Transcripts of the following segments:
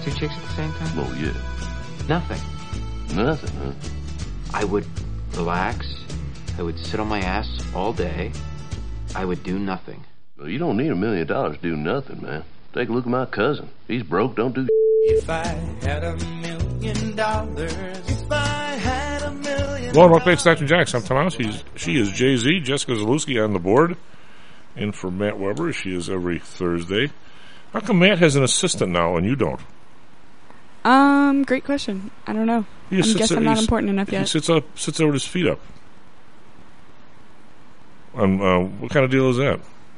two chicks at the same time? Well, yeah. Nothing. Nothing, huh? I would relax. I would sit on my ass all day. I would do nothing. Well, you don't need $1 million to do nothing, man. Take a look at my cousin. He's broke, don't do If I had $1 million, if I had $1 million. Hello and welcome to Dr. Jacks. I'm Tom House. She is Jay-Z, Jessica Zalewski on the board. And for Matt Weber, she is every Thursday. How come Matt has an assistant now and you don't? Great question. I don't know. I guess I'm not important enough yet. He sits over with his feet up. What kind of deal is that?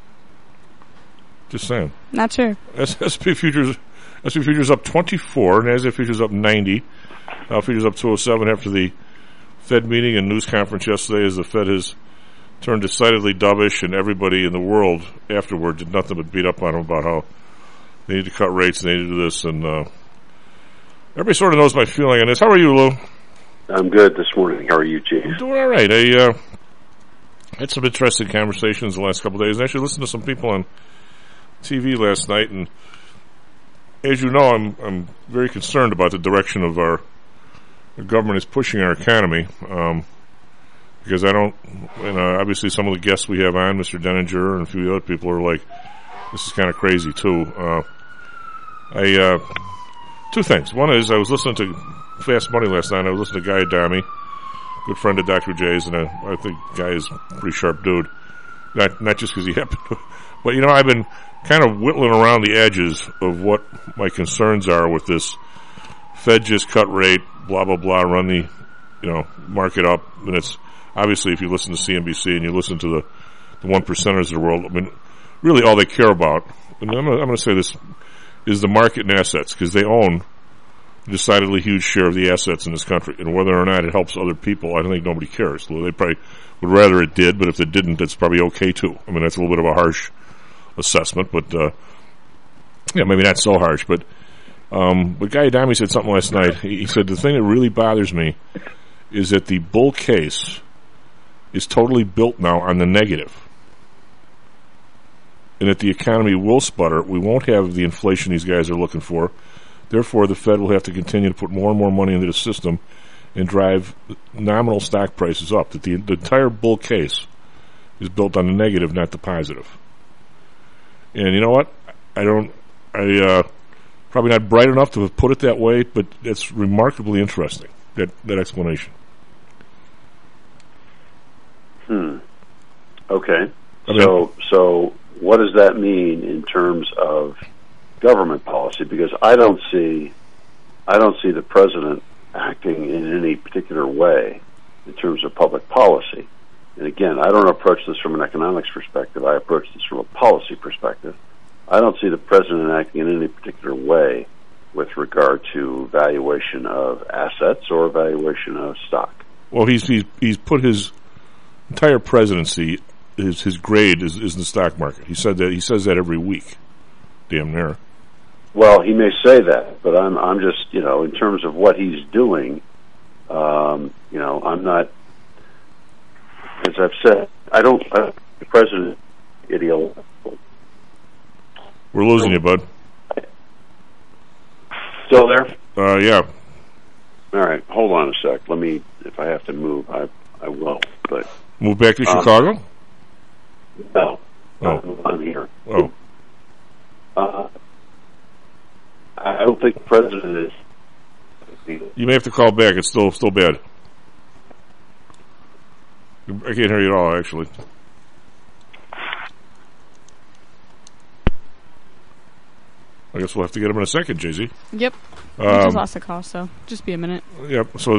Just saying. Not sure. S&P futures up 24, NASDAQ futures up 90. Dow futures up 207 after the Fed meeting and news conference yesterday, as the Fed has turned decidedly dovish, and everybody in the world afterward did nothing but beat up on them about how they need to cut rates and they need to do this, and everybody sort of knows my feeling on this. How are you, Lou? I'm good this morning. How are you, Chief? I'm doing all right. I had some interesting conversations the last couple of days, and actually listened to some people on TV last night, and as you know, I'm very concerned about the direction of the government is pushing our economy, because obviously some of the guests we have on, Mr. Denninger and a few other people, are like, this is kind of crazy too. Two things. One is I was listening to Fast Money last night. I was listening to Guy Adami, good friend of Dr. J's, and I think Guy is a pretty sharp dude. Not just because he happened to, but I've been kind of whittling around the edges of what my concerns are with this Fed just cut rate, blah, blah, blah, run the, market up. And it's obviously, if you listen to CNBC and you listen to the one percenters of the world, I mean, really all they care about, and I'm going to say this, is the market and assets, because they own a decidedly huge share of the assets in this country. And whether or not it helps other people, I don't think nobody cares. They probably would rather it did, but if it didn't, it's probably okay too. I mean, that's a little bit of a harsh assessment, but maybe not so harsh. But Guy Adami said something last night. He said the thing that really bothers me is that the bull case is totally built now on the negative, and that the economy will sputter. We won't have the inflation these guys are looking for. Therefore, the Fed will have to continue to put more and more money into the system and drive nominal stock prices up. That the entire bull case is built on the negative, not the positive. And you know what? Probably not bright enough to have put it that way, but it's remarkably interesting, that explanation. Okay. So what does that mean in terms of government policy? Because I don't see the president acting in any particular way in terms of public policy. And again, I don't approach this from an economics perspective. I approach this from a policy perspective. I don't see the president acting in any particular way with regard to valuation of assets or valuation of stock. Well, he's put his entire presidency, his grade is in the stock market. He said that. He says that every week, damn near. Well, he may say that, but I'm just, in terms of what he's doing, I'm not, as I've said, the president ideological. We're losing you, bud. Still there? Yeah. All right, hold on a sec. Let me, if I have to move, I will. But move back to Chicago? No. Oh. I'm here. Oh. I don't think the president is. You may have to call back. It's still bad. I can't hear you at all, actually. I guess we'll have to get him in a second, Jay-Z. Yep. We just lost the call, so just be a minute. Yep. So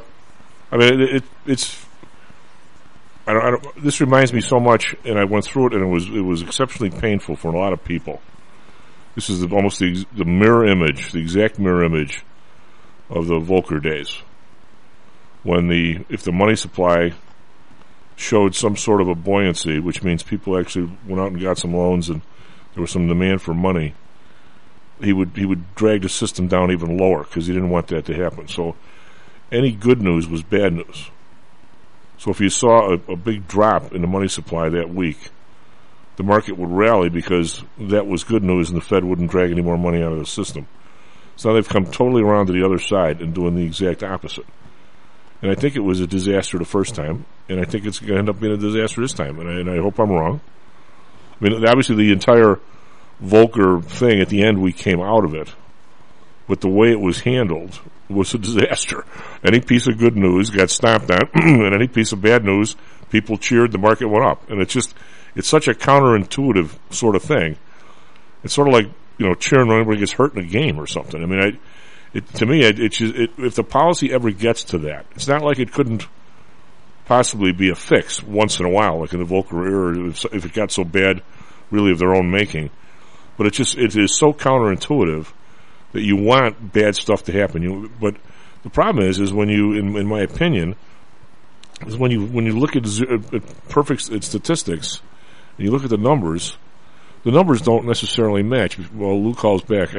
it's. I don't. This reminds me so much, and I went through it, and it was exceptionally painful for a lot of people. This is almost the mirror image, the exact mirror image of the Volcker days, when if the money supply showed some sort of a buoyancy, which means people actually went out and got some loans, and there was some demand for money. He would drag the system down even lower because he didn't want that to happen. So any good news was bad news. So if you saw a big drop in the money supply that week, the market would rally because that was good news and the Fed wouldn't drag any more money out of the system. So now they've come totally around to the other side and doing the exact opposite. And I think it was a disaster the first time, and I think it's going to end up being a disaster this time, and I hope I'm wrong. I mean, obviously the entire Volcker thing, at the end we came out of it, but the way it was handled was a disaster. Any piece of good news got stomped on, and any piece of bad news, people cheered, the market went up. And it's such a counterintuitive sort of thing. It's sort of like, cheering when anybody gets hurt in a game or something. I mean, to me, if the policy ever gets to that, it's not like it couldn't possibly be a fix once in a while, like in the Volcker era, if it got so bad, really of their own making. But it is so counterintuitive that you want bad stuff to happen. But the problem is when you, in my opinion, is when you look at perfect statistics and you look at the numbers don't necessarily match. Well, Lou calls back.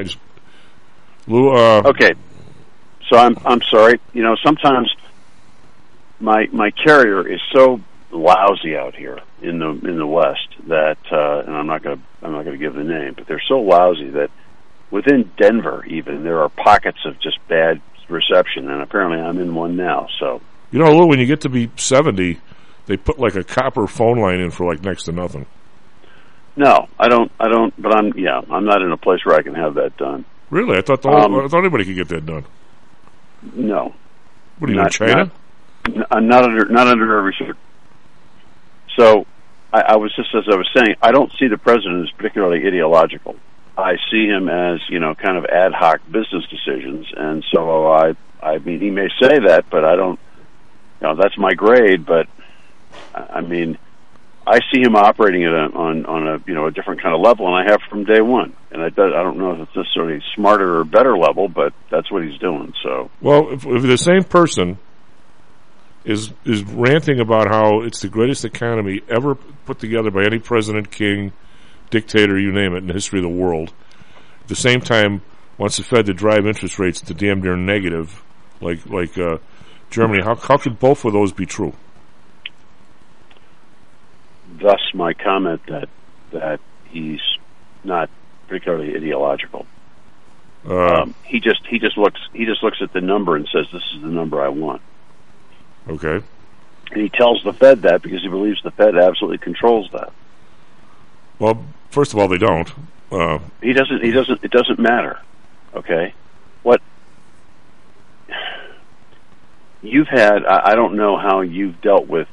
Okay. So I'm sorry. Sometimes my carrier is so lousy out here in the West that, and I'm not gonna give the name, but they're so lousy that within Denver even there are pockets of just bad reception, and apparently I'm in one now. So Lou, when you get to be 70, they put like a copper phone line in for like next to nothing. No, I don't. But I'm not in a place where I can have that done. Really? I thought I thought anybody could get that done. No. What are you in China? Not under every circumstance. So I was just, as I was saying, I don't see the president as particularly ideological. I see him as kind of ad hoc business decisions, and so I mean, he may say that, but I don't. That's my grade, but I mean, I see him operating on a different kind of level, and I have from day one. And I don't know if it's necessarily smarter or better level, but that's what he's doing. So, well, if the same person is ranting about how it's the greatest economy ever put together by any president, king, dictator, you name it, in the history of the world, at the same time wants the Fed to drive interest rates to damn near negative, like Germany, how could both of those be true? Thus, my comment that he's not particularly ideological. He just looks at the number and says, "This is the number I want." Okay. And he tells the Fed that because he believes the Fed absolutely controls that. Well, first of all, they don't. He doesn't. It doesn't matter. Okay. What you've had, I don't know how you've dealt with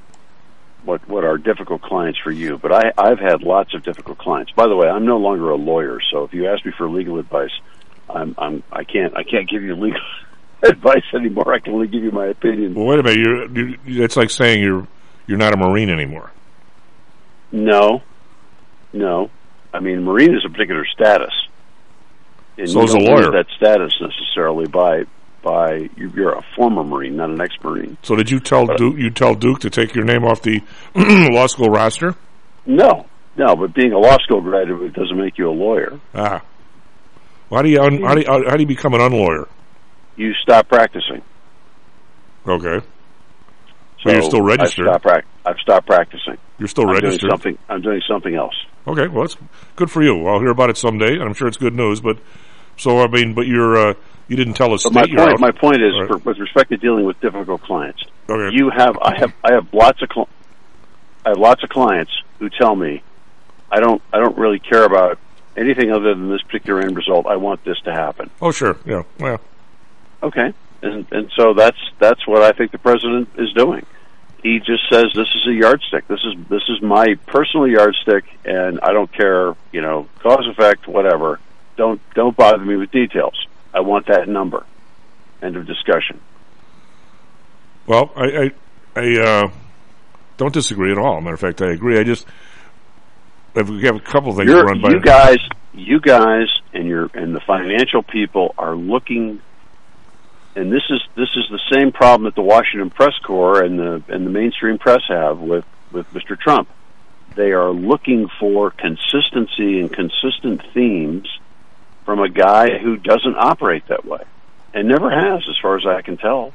what are difficult clients for you, but I've had lots of difficult clients. By the way, I'm no longer a lawyer, so if you ask me for legal advice, I can't give you legal advice anymore. I can only give you my opinion. Well, wait a minute. It's like saying you're not a Marine anymore. No. I mean, Marine is a particular status. And so is a lawyer. That status necessarily by you're a former Marine, not an ex-Marine. So did you tell Duke to take your name off the law school roster? No, but being a law school graduate doesn't make you a lawyer. Ah. Well, how do you become an unlawyer? You stop practicing. Okay. So you're still registered. I've stopped practicing. You're still registered. I'm doing something else. Okay, well, that's good for you. I'll hear about it someday, and I'm sure it's good news. But you're you didn't tell us. My point is, right, with respect to dealing with difficult clients. Okay. I have lots of clients who tell me, I don't really care about anything other than this particular end result. I want this to happen. Oh, sure, yeah, well. Okay, and so that's what I think the president is doing. He just says, this is a yardstick. This is my personal yardstick, and I don't care, cause, effect, whatever. Don't bother me with details. I want that number. End of discussion. Well, I don't disagree at all. Matter of fact, I agree. We have a couple of things to run by. You guys, and the financial people are looking. And this is the same problem that the Washington press corps and the mainstream press have with Mr. Trump. They are looking for consistency and consistent themes from a guy who doesn't operate that way, and never has, as far as I can tell.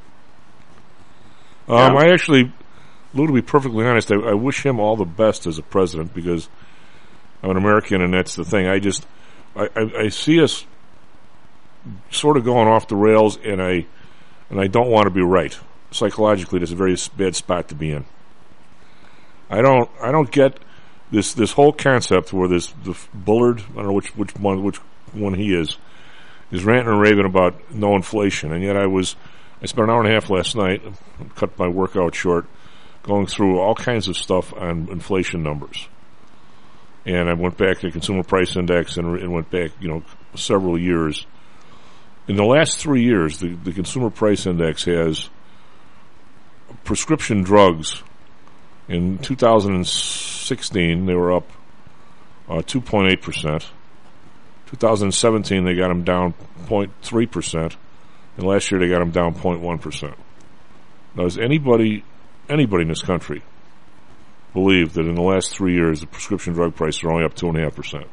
I actually, Lou, to be perfectly honest, I wish him all the best as a president because I'm an American, and that's the thing. I see us sort of going off the rails, and I don't want to be right. Psychologically, it's a very bad spot to be in. I don't get this whole concept where the Bullard, I don't know which one he is ranting and raving about no inflation, and yet I spent an hour and a half last night, cut my workout short, going through all kinds of stuff on inflation numbers. And I went back to the Consumer Price Index and went back, several years. In the last 3 years, the Consumer Price Index has prescription drugs. In 2016, they were up 2.8%. 2017, they got them down 0.3%. And last year, they got them down 0.1%. Now, does anybody in this country believe that in the last 3 years, the prescription drug prices are only up 2.5%?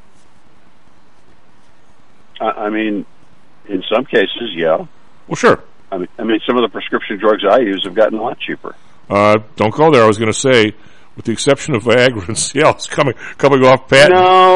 I mean, in some cases, yeah. Well, sure. I mean, some of the prescription drugs I use have gotten a lot cheaper. Don't go there. I was going to say, with the exception of Viagra and Cialis coming off patent.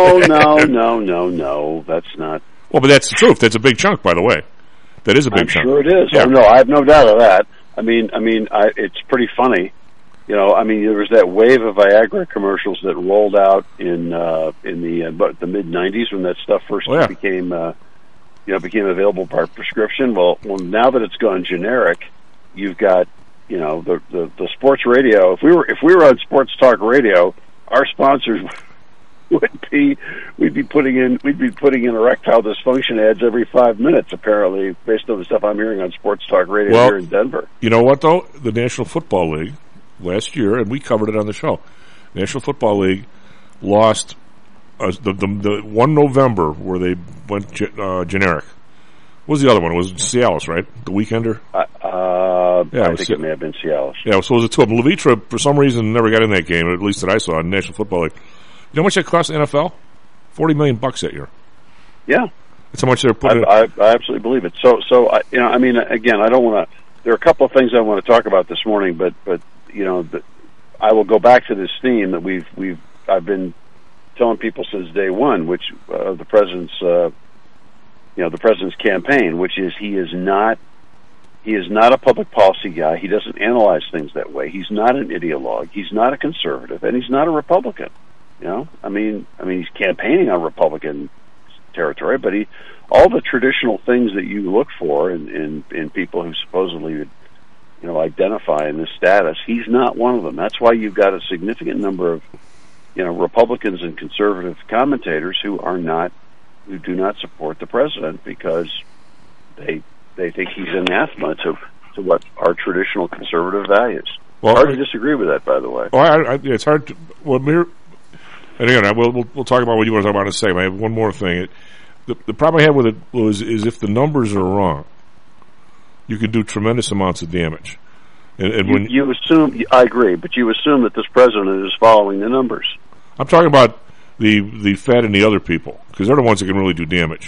No. That's not. Well, but that's the truth. That's a big chunk, by the way. That is a big chunk. I'm sure it is. Yeah. Oh, no, I have no doubt of that. I mean, it's pretty funny. There was that wave of Viagra commercials that rolled out in the mid '90s when that stuff first became available by prescription. Well, now that it's gone generic, you've got the sports radio. If we were on Sports Talk Radio, our sponsors we'd be putting in erectile dysfunction ads every 5 minutes, apparently, based on the stuff I'm hearing on Sports Talk Radio here in Denver. You know what, though? The National Football League last year, and we covered it on the show, the National Football League lost the 1 November where they went generic. What was the other one? It was Cialis, right? The Weekender? I think it may have been Cialis. Yeah, so it was a 2 of them. Levitra, for some reason, never got in that game, at least that I saw in the National Football League. You know how much that cost the NFL? $40 million that year. Yeah. That's how much they're putting. I absolutely believe it. So again, I don't want to. There are a couple of things I want to talk about this morning, but I will go back to this theme that I've been telling people since day one, which the president's campaign, which is he is not a public policy guy. He doesn't analyze things that way. He's not an ideologue. He's not a conservative, and he's not a Republican. He's campaigning on Republican territory, but all the traditional things that you look for in people who supposedly would, identify in this status, he's not one of them. That's why you've got a significant number of, Republicans and conservative commentators who do not support the president because they think he's anathema to what our traditional conservative values. Well, hard to disagree with that, by the way. Well, it's hard to. And again, we'll talk about what you want to talk about in a second. I have one more thing. The problem I have with it, Lou, is if the numbers are wrong, you can do tremendous amounts of damage. And when you assume, I agree, but you assume that this president is following the numbers. I'm talking about the Fed and the other people, because they're the ones that can really do damage.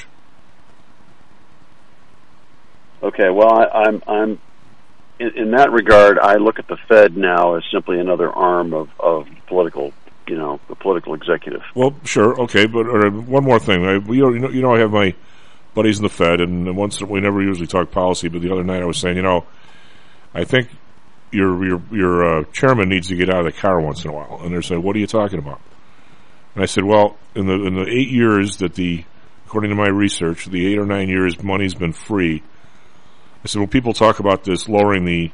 Okay, well, I'm in that regard, I look at the Fed now as simply another arm of political. The political executive. Well, sure, okay, but one more thing. I have my buddies in the Fed, and once we never usually talk policy. But the other night I was saying, I think your chairman needs to get out of the car once in a while. And they're saying, "What are you talking about?" And I said, "Well, in the 8 years that according to my research, the 8 or 9 years money's been free." I said, "When people talk about this lowering the."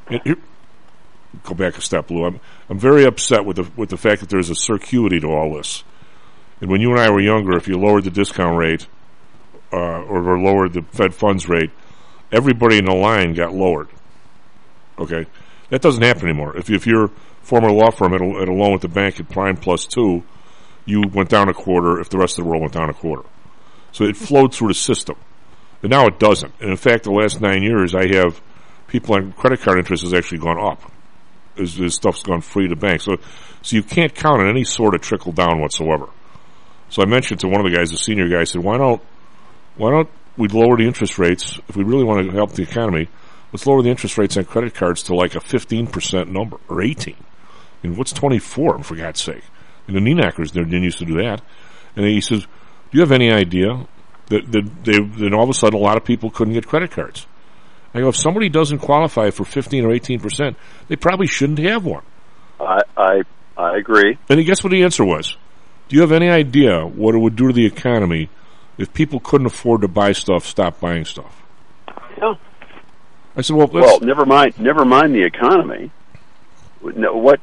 Go back a step, Lou. I'm very upset with the fact that there's a circuity to all this. And when you and I were younger, if you lowered the discount rate or lowered the Fed funds rate, everybody in the line got lowered. Okay, that doesn't happen anymore. If your former law firm had a loan with the bank at prime +2, you went down a quarter. If the rest of the world went down a quarter, so it flowed through the system. But now it doesn't. And in fact, the last 9 years, I have people on credit card interest has actually gone up. This stuff's gone free to banks. So you can't count on any sort of trickle down whatsoever. So I mentioned to one of the guys, the senior guy, I said, why don't we lower the interest rates if we really want to help the economy? Let's lower the interest rates on credit cards to like a 15% number or 18. I mean, what's 24 for God's sake? And the Nienackers didn't used to do that. And he says, do you have any idea then all of a sudden a lot of people couldn't get credit cards. I go, if somebody doesn't qualify for 15 or 18%, they probably shouldn't have one. I agree. And guess what the answer was? Do you have any idea what it would do to the economy if people couldn't afford to buy stuff, stop buying stuff? Yeah. I said, well, never mind the economy. What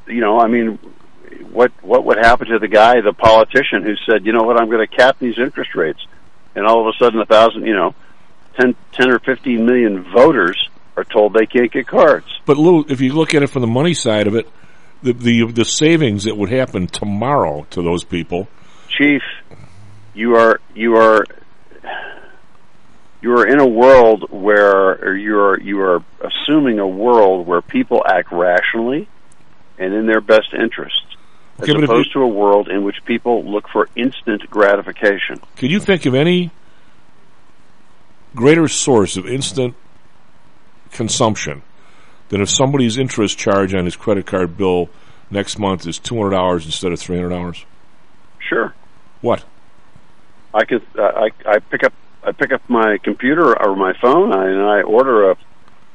would happen to the politician who said, you know what, I'm going to cap these interest rates, and all of a sudden 10 or 15 million voters are told they can't get cards. But Lou, if you look at it from the money side of it, the savings that would happen tomorrow to those people, Chief, you are in a world where you are assuming a world where people act rationally and in their best interest, as opposed to a world in which people look for instant gratification. Can you think of any greater source of instant consumption than if somebody's interest charge on his credit card bill next month is $200 instead of $300? Sure. What? I pick up my computer or my phone and I order a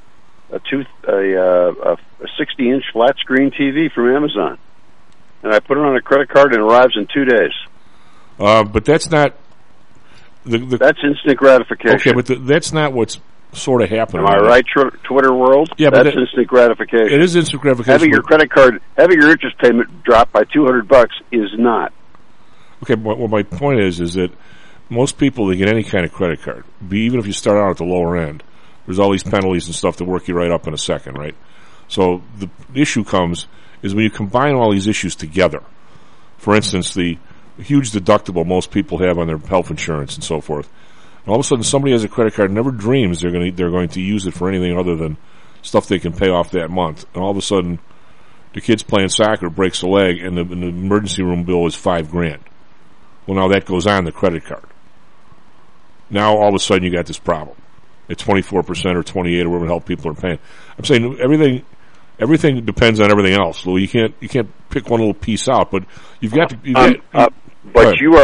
60-inch flat screen TV from Amazon, and I put it on a credit card and it arrives in 2 days. But that's not that's instant gratification. Okay, but that's not what's sort of happening. Am I right, Twitter world? Yeah, that's instant gratification. It is instant gratification. Having your credit card, having your interest payment drop by $200 is not. Okay, well, my point is that most people that get any kind of credit card, even if you start out at the lower end, there's all these penalties and stuff to work you right up in a second, right? So the issue comes is when you combine all these issues together. For instance, the huge deductible most people have on their health insurance and so forth. And all of a sudden, somebody has a credit card, never dreams they're going to use it for anything other than stuff they can pay off that month. And all of a sudden, the kid's playing soccer, breaks a leg, and the emergency room bill is $5,000. Well, now that goes on the credit card. Now all of a sudden you got this problem at 24% or 28% or whatever the hell people are paying. I'm saying everything depends on everything else, Lou. You can't pick one little piece out, but you've got to. But you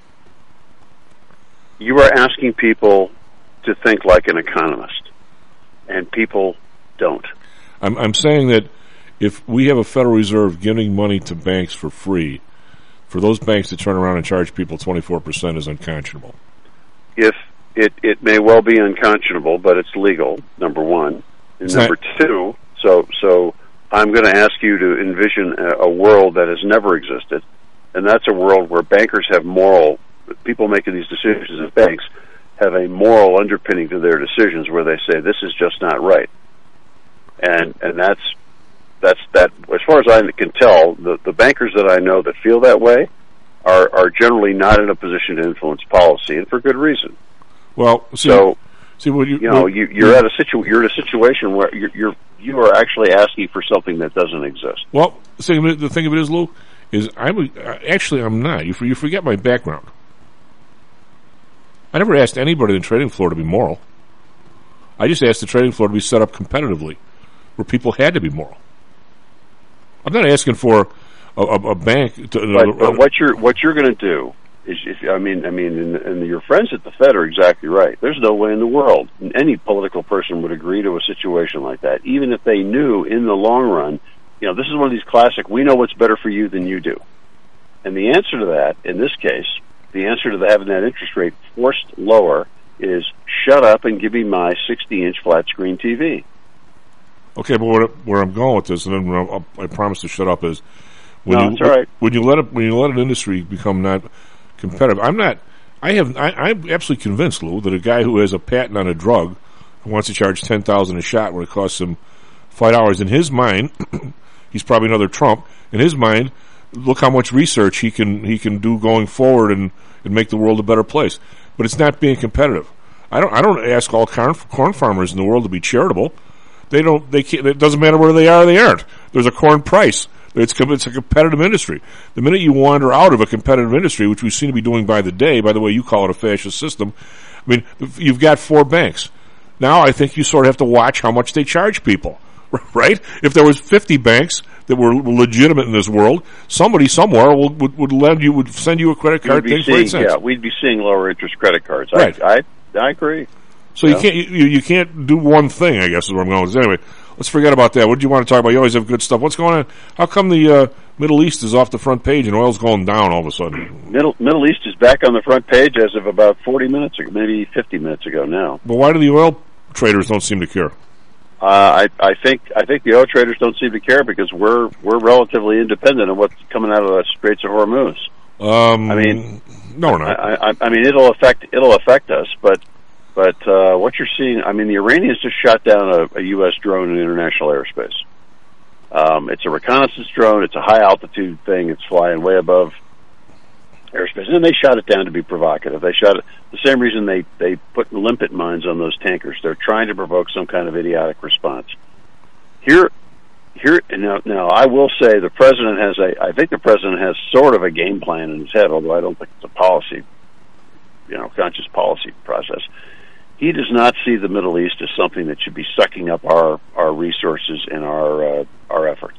are asking people to think like an economist, and people don't. I'm saying that if we have a Federal Reserve giving money to banks for free, for those banks to turn around and charge people 24% is unconscionable. If it may well be unconscionable, but it's legal, number one. And number two, so I'm going to ask you to envision a world that has never existed, and that's a world where bankers have people making these decisions at banks have a moral underpinning to their decisions where they say, this is just not right. And that's that. As far as I can tell, the bankers that I know that feel that way are generally not in a position to influence policy, and for good reason. Well, you're in a situation where you are actually asking for something that doesn't exist. Well, the thing of it is, Lou, is I'm not. You forget my background. I never asked anybody in the trading floor to be moral. I just asked the trading floor to be set up competitively, where people had to be moral. I'm not asking for a bank to. But what you're going to do is, and your friends at the Fed are exactly right. There's no way in the world any political person would agree to a situation like that, even if they knew in the long run. This is one of these classic. We know what's better for you than you do, and the answer to that, in this case, the answer to having that interest rate forced lower is shut up and give me my 60-inch flat screen TV. Okay, but where I'm going with this, and then I promise to shut up, is when you let an industry become not competitive. I'm absolutely convinced, Lou, that a guy who has a patent on a drug who wants to charge $10,000 a shot when it costs him $5, in his mind, he's probably another Trump. In his mind, look how much research he can do going forward and make the world a better place. But it's not being competitive. I don't ask all corn farmers in the world to be charitable. They can't. It doesn't matter where they are. They aren't. There's a corn price. It's a competitive industry. The minute you wander out of a competitive industry, which we seem to be doing by the day, by the way, you call it a fascist system. I mean, you've got 4 banks. Now I think you sort of have to watch how much they charge people. right? If there was 50 banks that were legitimate in this world, somebody somewhere would send you a credit card thing for 8 cents. Yeah, we'd be seeing lower interest credit cards. Right. I agree. So you can't do one thing, I guess is where I'm going with this. Anyway, let's forget about that. What did you want to talk about? You always have good stuff. What's going on? How come the Middle East is off the front page and oil's going down all of a sudden? Middle East is back on the front page as of about 40 minutes ago, maybe 50 minutes ago now. But why do the oil traders don't seem to care? I think the oil traders don't seem to care because we're relatively independent of what's coming out of the Straits of Hormuz. No, we're not. I mean, it'll affect us, but what you're seeing, I mean, the Iranians just shot down a U.S. drone in international airspace. It's a reconnaissance drone. It's a high altitude thing. It's flying way above airspace, and they shot it down to be provocative. They shot it the same reason they put limpet mines on those tankers. They're trying to provoke some kind of idiotic response. Here, now I will say I think the president has sort of a game plan in his head, although I don't think it's a policy, conscious policy process. He does not see the Middle East as something that should be sucking up our resources and our efforts.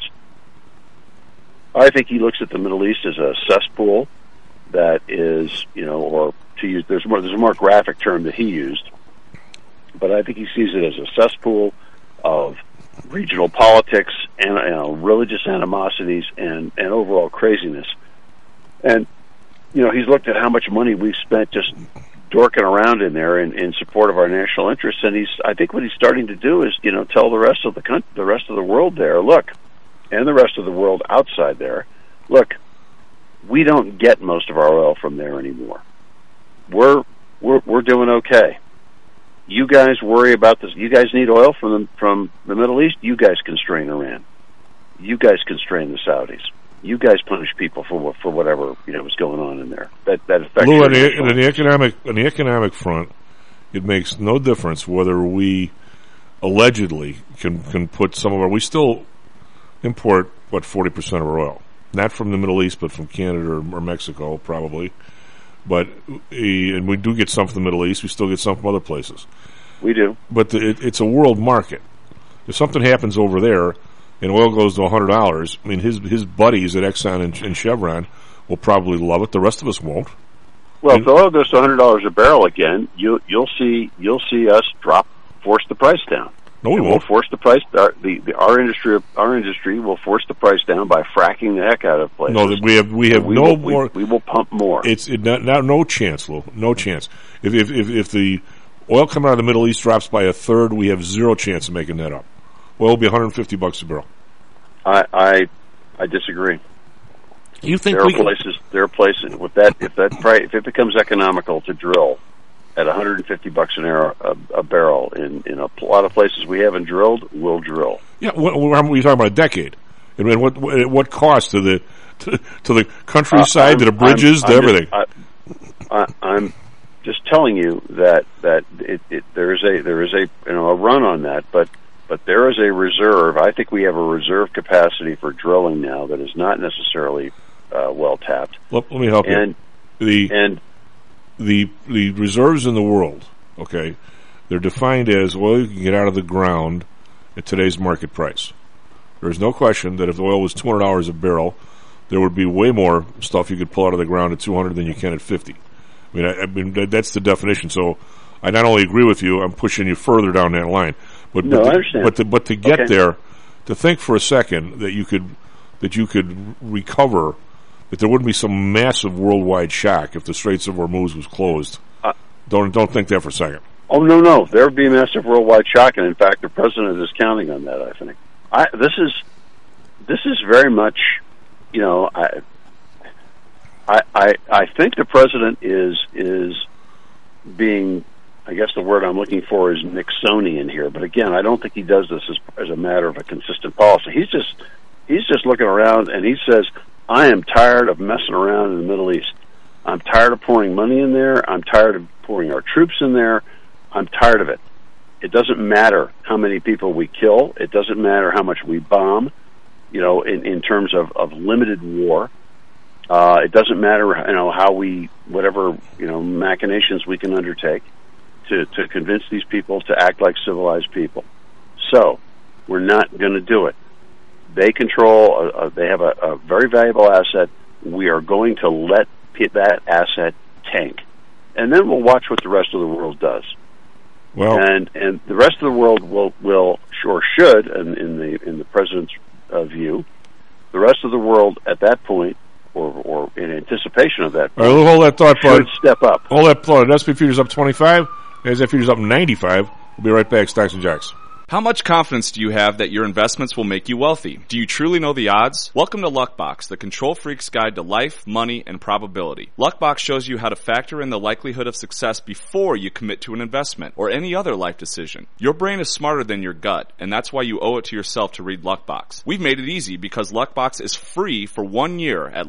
I think he looks at the Middle East as a cesspool that is, or to use, there's a more graphic term that he used, but I think he sees it as a cesspool of regional politics and religious animosities and overall craziness. And he's looked at how much money we've spent just dorking around in there in support of our national interests, and I think what he's starting to do is tell the rest of the rest of the world there, look, and the rest of the world outside there, look, we don't get most of our oil from there anymore. We're doing okay. You guys worry about this. You guys need oil from the Middle East. You guys constrain Iran. You guys constrain the Saudis. You guys punish people for whatever was going on in there. That affects. Lou, on the economic front, it makes no difference whether we allegedly can put some of our. We still import 40% of our oil. Not from the Middle East, but from Canada or Mexico, probably. But and we do get some from the Middle East. We still get some from other places. We do. But it's a world market. If something happens over there and oil goes to $100, I mean, his buddies at Exxon and Chevron will probably love it. The rest of us won't. Well, if the oil goes to $100 a barrel again, you'll see us force the price down. No, we won't. We'll force the price. Our industry will force the price down by fracking the heck out of places. No, we will pump more. It's no chance, Lou. No chance. If the oil coming out of the Middle East drops by a third, we have zero chance of making that up. Oil will be $150 a barrel. I disagree. You think there are places with that if it becomes economical to drill at $150 a barrel in a lot of places we haven't drilled, we'll drill. Yeah, what are you talking about? A decade? I mean, what cost to the countryside, to the bridges, to everything? I'm just telling you that there is a run on that, but there is a reserve. I think we have a reserve capacity for drilling now that is not necessarily well tapped. Let me help you. The reserves in the world, okay, they're defined as oil you can get out of the ground at today's market price. There's no question that if the oil was $200 a barrel, there would be way more stuff you could pull out of the ground at $200 than you can at $50. I mean that's the definition. So I not only agree with you, I'm pushing you further down that line. I understand. But to get there, to think for a second that you could recover, that there wouldn't be some massive worldwide shock if the Straits of Hormuz was closed. Don't think that for a second. Oh no, there would be a massive worldwide shock, and in fact, the president is counting on that. I think this is very much, I think the president is being, I guess the word I'm looking for is Nixonian here, but again, I don't think he does this as a matter of a consistent policy. He's just looking around and he says, I am tired of messing around in the Middle East. I'm tired of pouring money in there. I'm tired of pouring our troops in there. I'm tired of it. It doesn't matter how many people we kill. It doesn't matter how much we bomb, in terms of limited war. It doesn't matter, how whatever machinations we can undertake to convince these people to act like civilized people. So, We're not going to do it. They control, they have a very valuable asset. We are going to let that asset tank. And then we'll watch what the rest of the world does. Well, and the rest of the world will should, and in the president's view, the rest of the world at that point, or in anticipation of that point, all right, hold that thought, bud. Should step up. Hold that thought. S&P futures up 25. NASDAQ futures up 95. We'll be right back. Stocks and Jocks. How much confidence do you have that your investments will make you wealthy? Do you truly know the odds? Welcome to Luckbox, the control freak's guide to life, money, and probability. Luckbox shows you how to factor in the likelihood of success before you commit to an investment or any other life decision. Your brain is smarter than your gut, and that's why you owe it to yourself to read Luckbox. We've made it easy because Luckbox is free for 1 year at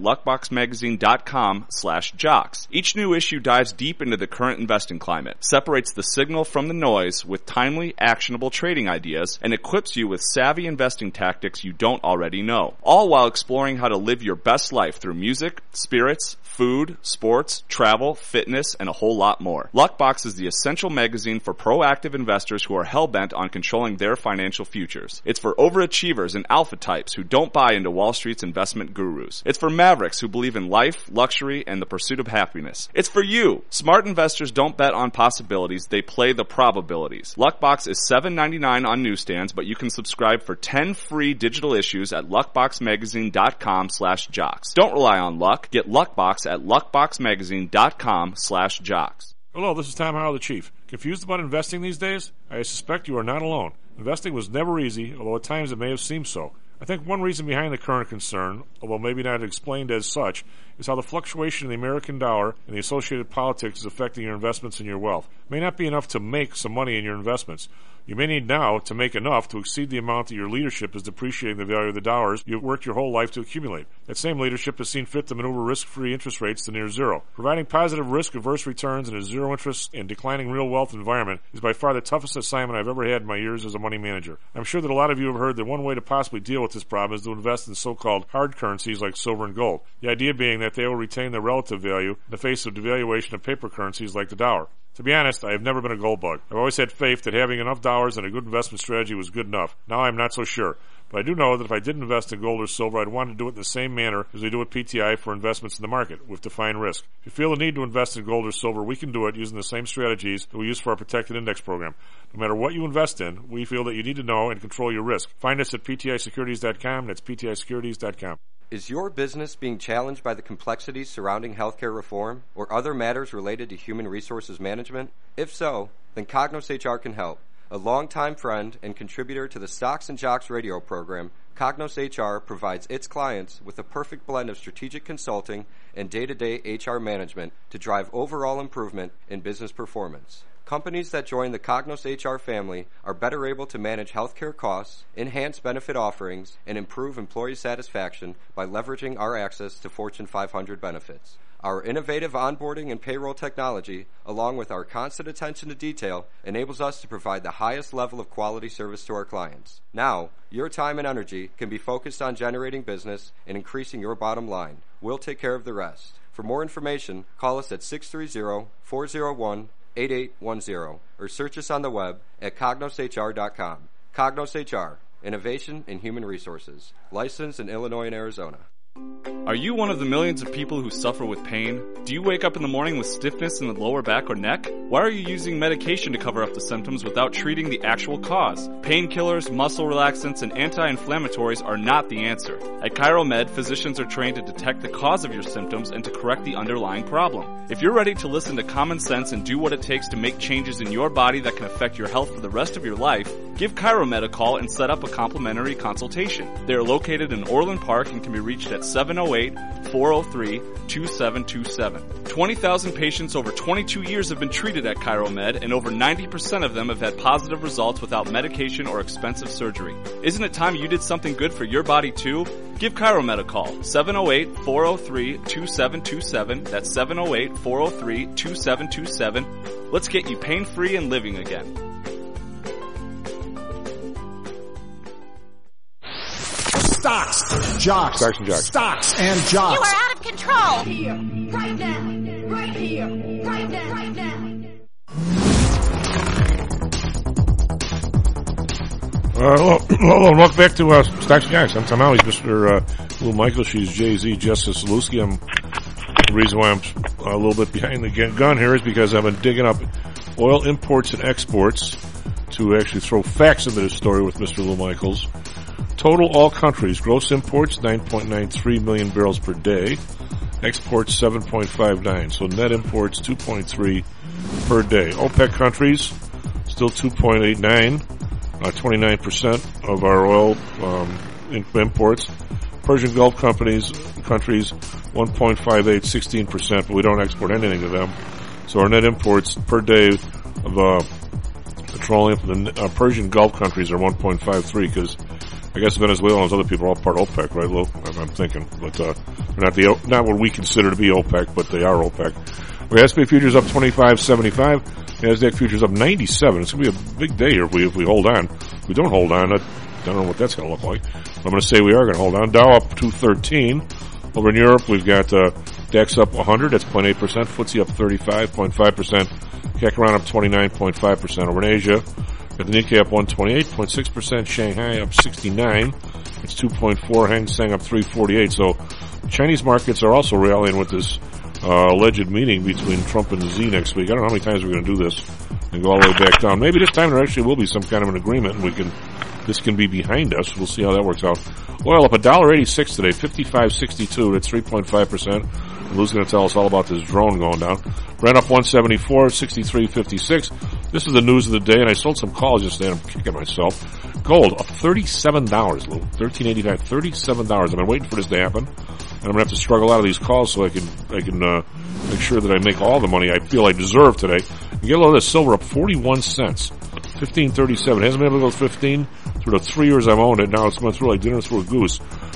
luckboxmagazine.com/jocks. Each new issue dives deep into the current investing climate, separates the signal from the noise with timely, actionable trading ideas, and equips you with savvy investing tactics you don't already know, all while exploring how to live your best life through music, spirits, food, sports, travel, fitness, and a whole lot more. Luckbox is the essential magazine for proactive investors who are hell-bent on controlling their financial futures. It's for overachievers and alpha types who don't buy into Wall Street's investment gurus. It's for mavericks who believe in life, luxury, and the pursuit of happiness. It's for you. Smart investors don't bet on possibilities, they play the probabilities. Luckbox is $7.99 on newsstands, but you can subscribe for 10 free digital issues at luckboxmagazine.com/jocks. Don't rely on luck. Get Luckbox at luckboxmagazine.com/jocks. Hello, this is Tom Howell, the Chief. Confused about investing these days? I suspect you are not alone. Investing was never easy, although at times it may have seemed so. I think one reason behind the current concern, although maybe not explained as such, is how the fluctuation in the American dollar and the associated politics is affecting your investments and your wealth. It may not be enough to make some money in your investments. You may need now to make enough to exceed the amount that your leadership is depreciating the value of the dollars you've worked your whole life to accumulate. That same leadership has seen fit to maneuver risk-free interest rates to near zero. Providing positive risk-averse returns in a zero-interest and declining real wealth environment is by far the toughest assignment I've ever had in my years as a money manager. I'm sure that a lot of you have heard that one way to possibly deal with this problem is to invest in so-called hard currencies like silver and gold. The idea being that they will retain their relative value in the face of devaluation of paper currencies like the dollar. To be honest, I have never been a gold bug. I've always had faith that having enough dollars and a good investment strategy was good enough. Now I'm not so sure. But I do know that if I did invest in gold or silver, I'd want to do it in the same manner as we do with PTI for investments in the market, with defined risk. If you feel the need to invest in gold or silver, we can do it using the same strategies that we use for our protected index program. No matter what you invest in, we feel that you need to know and control your risk. Find us at PTIsecurities.com. That's PTIsecurities.com. Is your business being challenged by the complexities surrounding healthcare reform or other matters related to human resources management? If so, then Cognos HR can help. A longtime friend and contributor to the Stocks and Jocks radio program, Cognos HR provides its clients with a perfect blend of strategic consulting and day-to-day HR management to drive overall improvement in business performance. Companies that join the Cognos HR family are better able to manage healthcare costs, enhance benefit offerings, and improve employee satisfaction by leveraging our access to Fortune 500 benefits. Our innovative onboarding and payroll technology, along with our constant attention to detail, enables us to provide the highest level of quality service to our clients. Now, your time and energy can be focused on generating business and increasing your bottom line. We'll take care of the rest. For more information, call us at 630-401-8810 or search us on the web at cognoshr.com. Cognos HR, innovation in human resources. Licensed in Illinois and Arizona. Are you one of the millions of people who suffer with pain? Do you wake up in the morning with stiffness in the lower back or neck? Why are you using medication to cover up the symptoms without treating the actual cause? Painkillers, muscle relaxants, and anti-inflammatories are not the answer. At ChiroMed, physicians are trained to detect the cause of your symptoms and to correct the underlying problem. If you're ready to listen to common sense and do what it takes to make changes in your body that can affect your health for the rest of your life, give ChiroMed a call and set up a complimentary consultation. They are located in Orland Park and can be reached at 708-403-2727. 20,000 patients over 22 years have been treated at ChiroMed, and over 90% of them have had positive results without medication or expensive surgery. Isn't it time you did something good for your body too? Give ChiroMed a call, 708-403-2727. That's 708-403-2727. Let's get you pain-free and living again. Stocks, jocks, Stocks and Jocks. Stocks and Jocks. You are out of control. Here, right now, right here, right now, right now. Welcome back to Stocks and Jocks. I'm Tom Howell. He's Mr. Lou Michael. She's Jay-Z, Justice Zaluski. The reason why I'm a little bit behind the gun here is because I've been digging up oil imports and exports to actually throw facts into this story with Mr. Lou Michaels. Total all countries, gross imports 9.93 million barrels per day, exports 7.59, so net imports 2.3 per day. OPEC countries still 2.89, 29% of our oil imports. Persian Gulf countries 1.58, 16%, but we don't export anything to them. So our net imports per day of petroleum from the Persian Gulf countries are 1.53 because I guess Venezuela and those other people are all part of OPEC, right, Lou? I'm thinking. But they're not what we consider to be OPEC, but they are OPEC. Okay, SP futures up 25.75. NASDAQ futures up 97. It's going to be a big day here if we hold on. If we don't hold on, I don't know what that's going to look like. I'm going to say we are going to hold on. Dow up 213. Over in Europe, we've got DAX up 100. That's 0.8%. FTSE up 35.5%. CAC around up 29.5%. Over in Asia, got the Nikkei up 128.6%. Shanghai up 69. It's 2.4. Hang Seng up 348. So Chinese markets are also rallying with this alleged meeting between Trump and Xi next week. I don't know how many times we're going to do this and go all the way back down. Maybe this time there actually will be some kind of an agreement and this can be behind us. We'll see how that works out. Oil up $1.86 today, 55.62. That's 3.5%. Lou's going to tell us all about this drone going down. Brent up 174, 63.56. This is the news of the day, and I sold some calls yesterday, and I'm kicking myself. Gold up $37, Lou. $13.85, $37. I've been waiting for this to happen, and I'm going to have to struggle out of these calls so I can make sure that I make all the money I feel I deserve today. You get a load of this silver up 41 cents. 15.37. Hasn't been able to go 15 through the 3 years I've owned it. Now it's going through like dinner through a goose.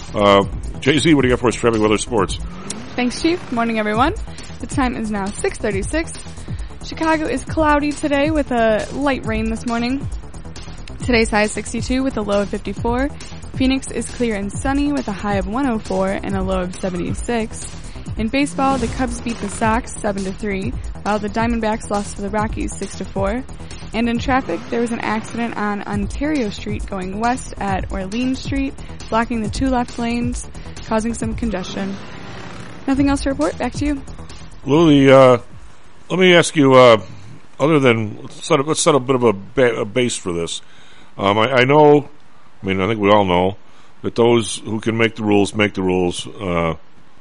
Jay-Z, what do you got for us? Traffic, weather, sports. Thanks, Chief. Morning, everyone. The time is now 6:36. Chicago is cloudy today with a light rain this morning. Today's high is 62 with a low of 54. Phoenix is clear and sunny with a high of 104 and a low of 76. In baseball, the Cubs beat the Sox 7-3, while the Diamondbacks lost to the Rockies 6-4. And in traffic, there was an accident on Ontario Street going west at Orleans Street, blocking the two left lanes, causing some congestion. Nothing else to report. Back to you. Lou, let me ask you, other than, let's set a bit of a base for this. I know, I think we all know, that those who can make the rules make the rules. But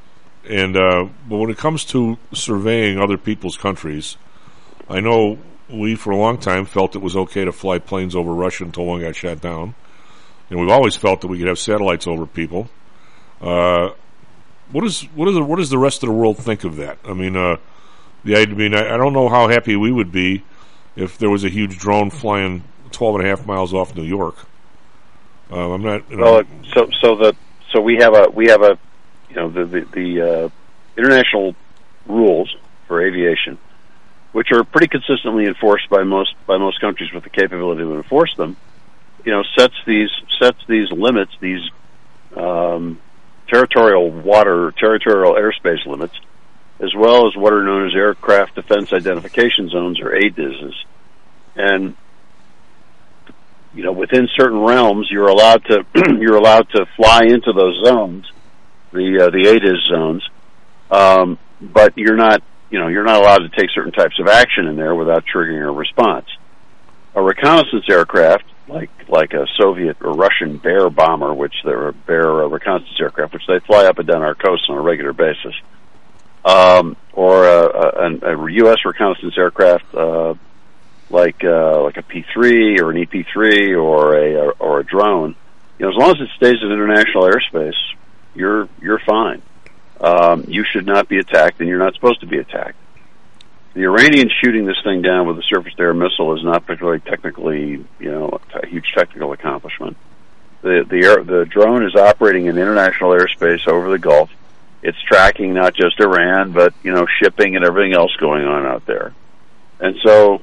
when it comes to surveying other people's countries, I know we, for a long time, felt it was okay to fly planes over Russia until one got shot down. And we've always felt that we could have satellites over people. What does the rest of the world think of that? I don't know how happy we would be if there was a huge drone flying 12 and a half miles off New York. I'm not. So we have a the international rules for aviation, which are pretty consistently enforced by most countries with the capability to enforce them, sets these limits, these territorial airspace limits, as well as what are known as aircraft defense identification zones, or ADIZs. And within certain realms, you're allowed to fly into those zones, the ADIZ zones, but you're not allowed to take certain types of action in there without triggering a response. A reconnaissance aircraft, like a Soviet or Russian Bear bomber, which they're a Bear reconnaissance aircraft, which they fly up and down our coast on a regular basis, or a U.S. reconnaissance aircraft, like a P-3 or an EP-3 or a drone. As long as it stays in international airspace, you're fine. You should not be attacked, and you're not supposed to be attacked. The Iranians shooting this thing down with a surface-to-air missile is not particularly technically, a huge technical accomplishment. The drone is operating in international airspace over the Gulf. It's tracking not just Iran, but shipping and everything else going on out there. And so,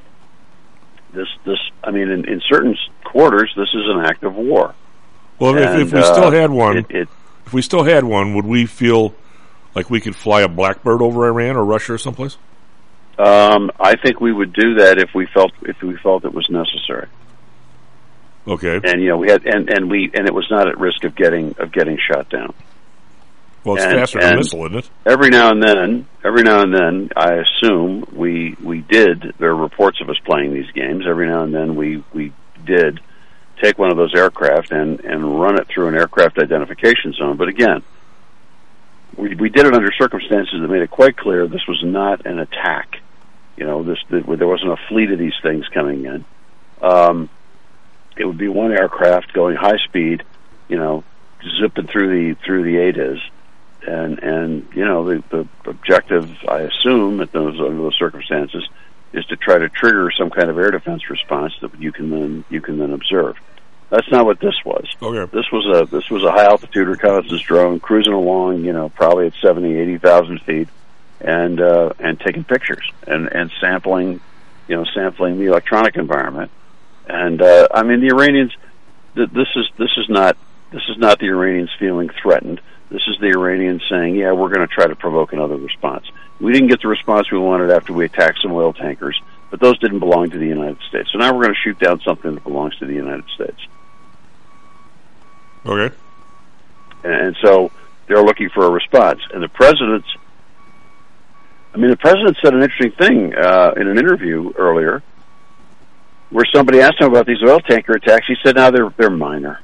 in certain quarters, this is an act of war. Well, if we still had one, would we feel like we could fly a Blackbird over Iran or Russia or someplace? I think we would do that if we felt it was necessary. Okay. And we had and it was not at risk of getting shot down. Well, it's faster than a missile, isn't it? Every now and then, I assume we did. There are reports of us playing these games. Every now and then, we did take one of those aircraft and run it through an aircraft identification zone. But again, we did it under circumstances that made it quite clear this was not an attack. There wasn't a fleet of these things coming in. It would be one aircraft going high speed, zipping through the ADIZ. And the objective, I assume, under those circumstances, is to try to trigger some kind of air defense response that you can then observe. That's not what this was. Okay. This was a high altitude reconnaissance drone cruising along, probably at 70,000-80,000 feet, and taking pictures and sampling the electronic environment. And the Iranians, this is not the Iranians feeling threatened. This is the Iranians saying, yeah, we're going to try to provoke another response. We didn't get the response we wanted after we attacked some oil tankers, but those didn't belong to the United States. So now we're going to shoot down something that belongs to the United States. Okay. And so they're looking for a response. And the president said an interesting thing in an interview earlier where somebody asked him about these oil tanker attacks. He said, no, they're minor.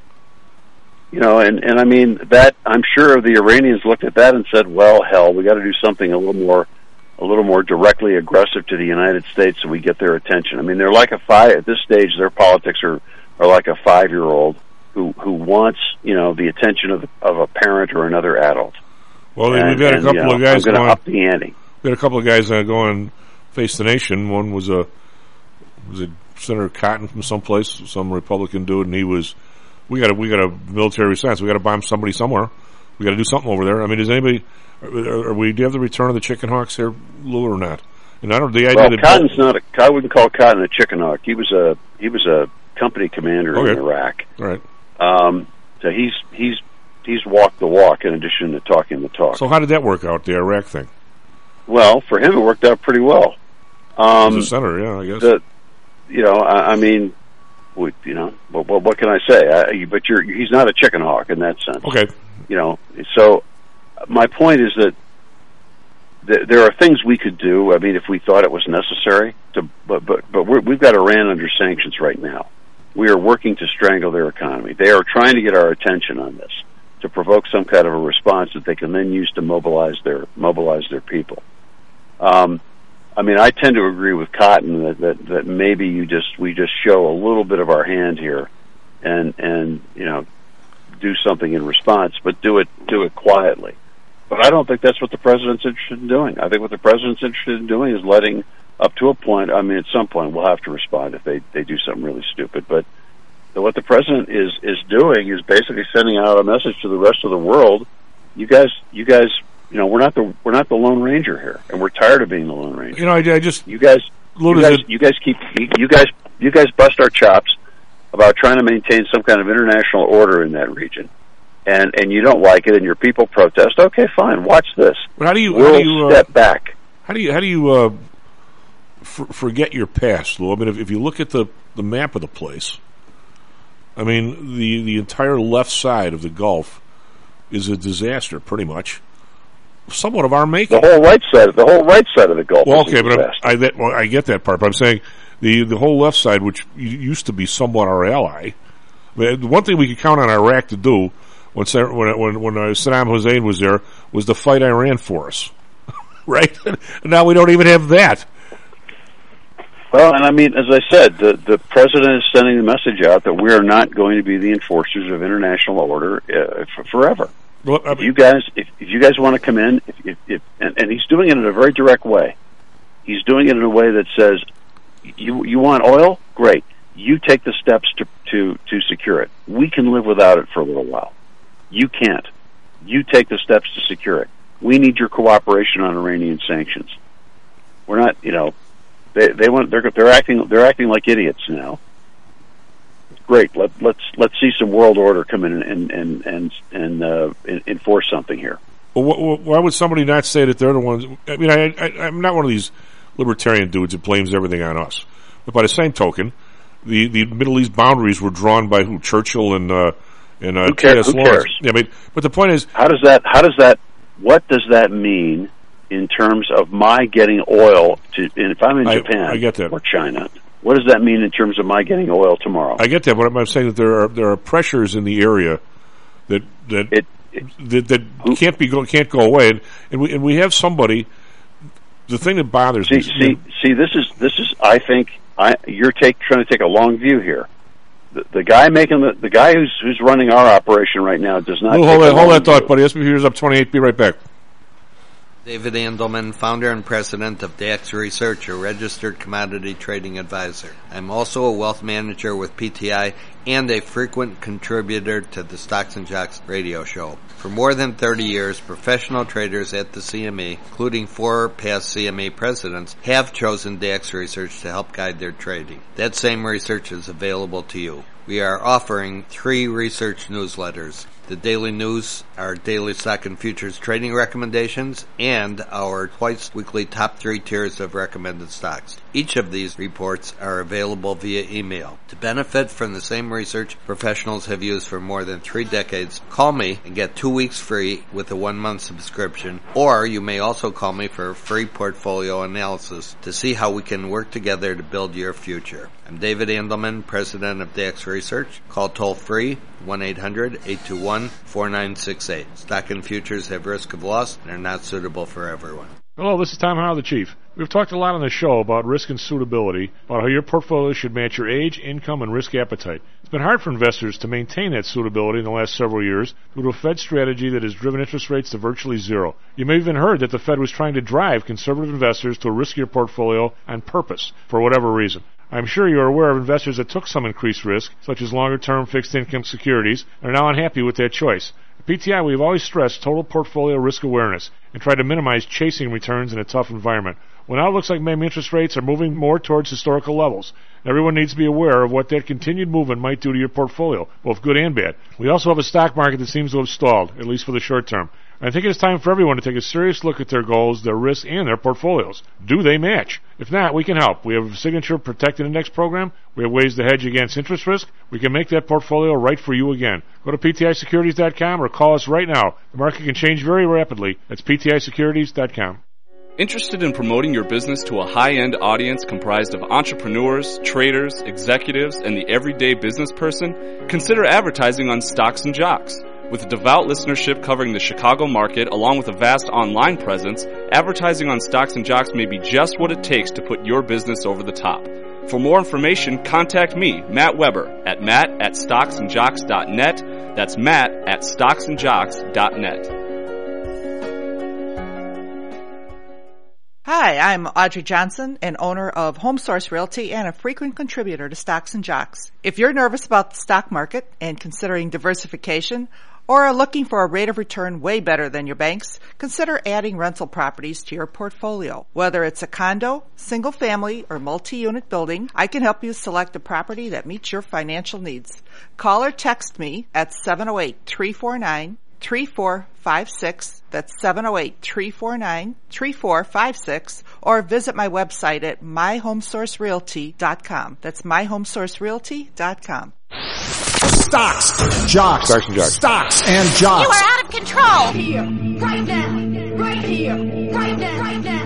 That I'm sure the Iranians looked at that and said, well, hell, we got to do something a little more directly aggressive to the United States so we get their attention. They're like at this stage, their politics are like a 5-year-old who wants, the attention of a parent or another adult. Well, we've got a couple of guys going to up the ante. We had a couple of guys go and face the nation. One was Senator Cotton from someplace, some Republican dude, and he was, we got a military response. We got to bomb somebody somewhere. We got to do something over there. Is anybody? Do you have the return of the chicken hawks here, Lou, or not? And I don't. The idea that Cotton's not. I wouldn't call Cotton a chicken hawk. He was a company commander in Iraq. All right. So he's walked the walk in addition to talking the talk. So how did that work out, the Iraq thing? Well, for him, it worked out pretty well. As a senator, yeah, I guess. What can I say? But he's not a chicken hawk in that sense. Okay. So my point is that there are things we could do. If we thought it was necessary but we've got Iran under sanctions right now. We are working to strangle their economy. They are trying to get our attention on this to provoke some kind of a response that they can then use to mobilize their people. I tend to agree with Cotton that maybe we just show a little bit of our hand here, and do something in response, but do it quietly. But I don't think that's what the president's interested in doing. I think what the president's interested in doing is letting up to a point. At some point we'll have to respond if they do something really stupid. But what the president is doing is basically sending out a message to the rest of the world. You guys. We're not the Lone Ranger here, and we're tired of being the Lone Ranger. You guys bust our chops about trying to maintain some kind of international order in that region, and you don't like it, and your people protest. Okay, fine. Watch this. But how do you step back? How do you forget your past, Lou? If you look at the map of the place, the entire left side of the Gulf is a disaster, pretty much. Somewhat of our making. The whole right side of the Gulf. Well, okay, but I get that part. But I'm saying the whole left side, which used to be somewhat our ally. The one thing we could count on Iraq to do when Saddam Hussein was there was to fight Iran for us, right? And now we don't even have that. Well, and as I said, the president is sending the message out that we are not going to be the enforcers of international order forever. Well, if you guys want to come in, and he's doing it in a very direct way. He's doing it in a way that says, you want oil? Great. You take the steps to secure it. We can live without it for a little while. You can't. You take the steps to secure it. We need your cooperation on Iranian sanctions. We're not, they're acting like idiots now. Great. Let's see some world order come in and enforce something here. Well, why would somebody not say that they're the ones? I'm not one of these libertarian dudes that blames everything on us. But by the same token, the Middle East boundaries were drawn by who? Churchill and Who cares? Yeah, but the point is, what does that mean in terms of my getting oil if I'm in Japan I get that. or China? What does that mean in terms of my getting oil tomorrow? I get that, but I'm saying that there are pressures in the area that can't go away, and we have somebody. The thing that bothers me. See, this is. I think you're trying to take a long view here. The guy making the guy who's running our operation right now does not. Hold that thought, buddy. SP Futures up 28. Be right back. David Andelman, founder and president of DAX Research, a registered commodity trading advisor. I'm also a wealth manager with PTI and a frequent contributor to the Stocks and Jocks radio show. For more than 30 years, professional traders at the CME, including 4 past CME presidents, have chosen DAX Research to help guide their trading. That same research is available to you. We are offering 3 research newsletters. The daily news, our daily stock and futures trading recommendations, and our twice-weekly top 3 tiers of recommended stocks. Each of these reports are available via email. To benefit from the same research professionals have used for more than 3 decades, call me and get 2 weeks free with a 1-month subscription, or you may also call me for a free portfolio analysis to see how we can work together to build your future. I'm David Andelman, president of DAX Research. Call toll-free 1-800-821-4968. Stock and futures have risk of loss and are not suitable for everyone. Hello, this is Tom Howell, the Chief. We've talked a lot on the show about risk and suitability, about how your portfolio should match your age, income, and risk appetite. It's been hard for investors to maintain that suitability in the last several years due to a Fed strategy that has driven interest rates to virtually zero. You may have even heard that the Fed was trying to drive conservative investors to a riskier portfolio on purpose, for whatever reason. I'm sure you're aware of investors that took some increased risk, such as longer-term fixed-income securities, and are now unhappy with that choice. At PTI, we've always stressed total portfolio risk awareness and tried to minimize chasing returns in a tough environment. Well, now it looks like maybe interest rates are moving more towards historical levels. Everyone needs to be aware of what that continued movement might do to your portfolio, both good and bad. We also have a stock market that seems to have stalled, at least for the short term. I think it's time for everyone to take a serious look at their goals, their risks, and their portfolios. Do they match? If not, we can help. We have a signature protected index program. We have ways to hedge against interest risk. We can make that portfolio right for you again. Go to PTIsecurities.com or call us right now. The market can change very rapidly. That's PTIsecurities.com. Interested in promoting your business to a high-end audience comprised of entrepreneurs, traders, executives, and the everyday business person? Consider advertising on Stocks and Jocks. With a devout listenership covering the Chicago market, along with a vast online presence, advertising on Stocks and Jocks may be just what it takes to put your business over the top. For more information, contact me, Matt Weber, at matt@stocksandjocks.net. That's matt@stocksandjocks.net. Hi, I'm Audrey Johnson, an owner of HomeSource Realty and a frequent contributor to Stocks and Jocks. If you're nervous about the stock market and considering diversification, or are looking for a rate of return way better than your banks, consider adding rental properties to your portfolio. Whether it's a condo, single family, or multi-unit building, I can help you select a property that meets your financial needs. Call or text me at 708-349-3456. That's 708-349-3456. Or visit my website at myhomesourcerealty.com. That's myhomesourcerealty.com. Stocks, jocks, Stocks and Jocks. Stocks and jocks. You are out of control. Right here, right now, right here, right now, right now.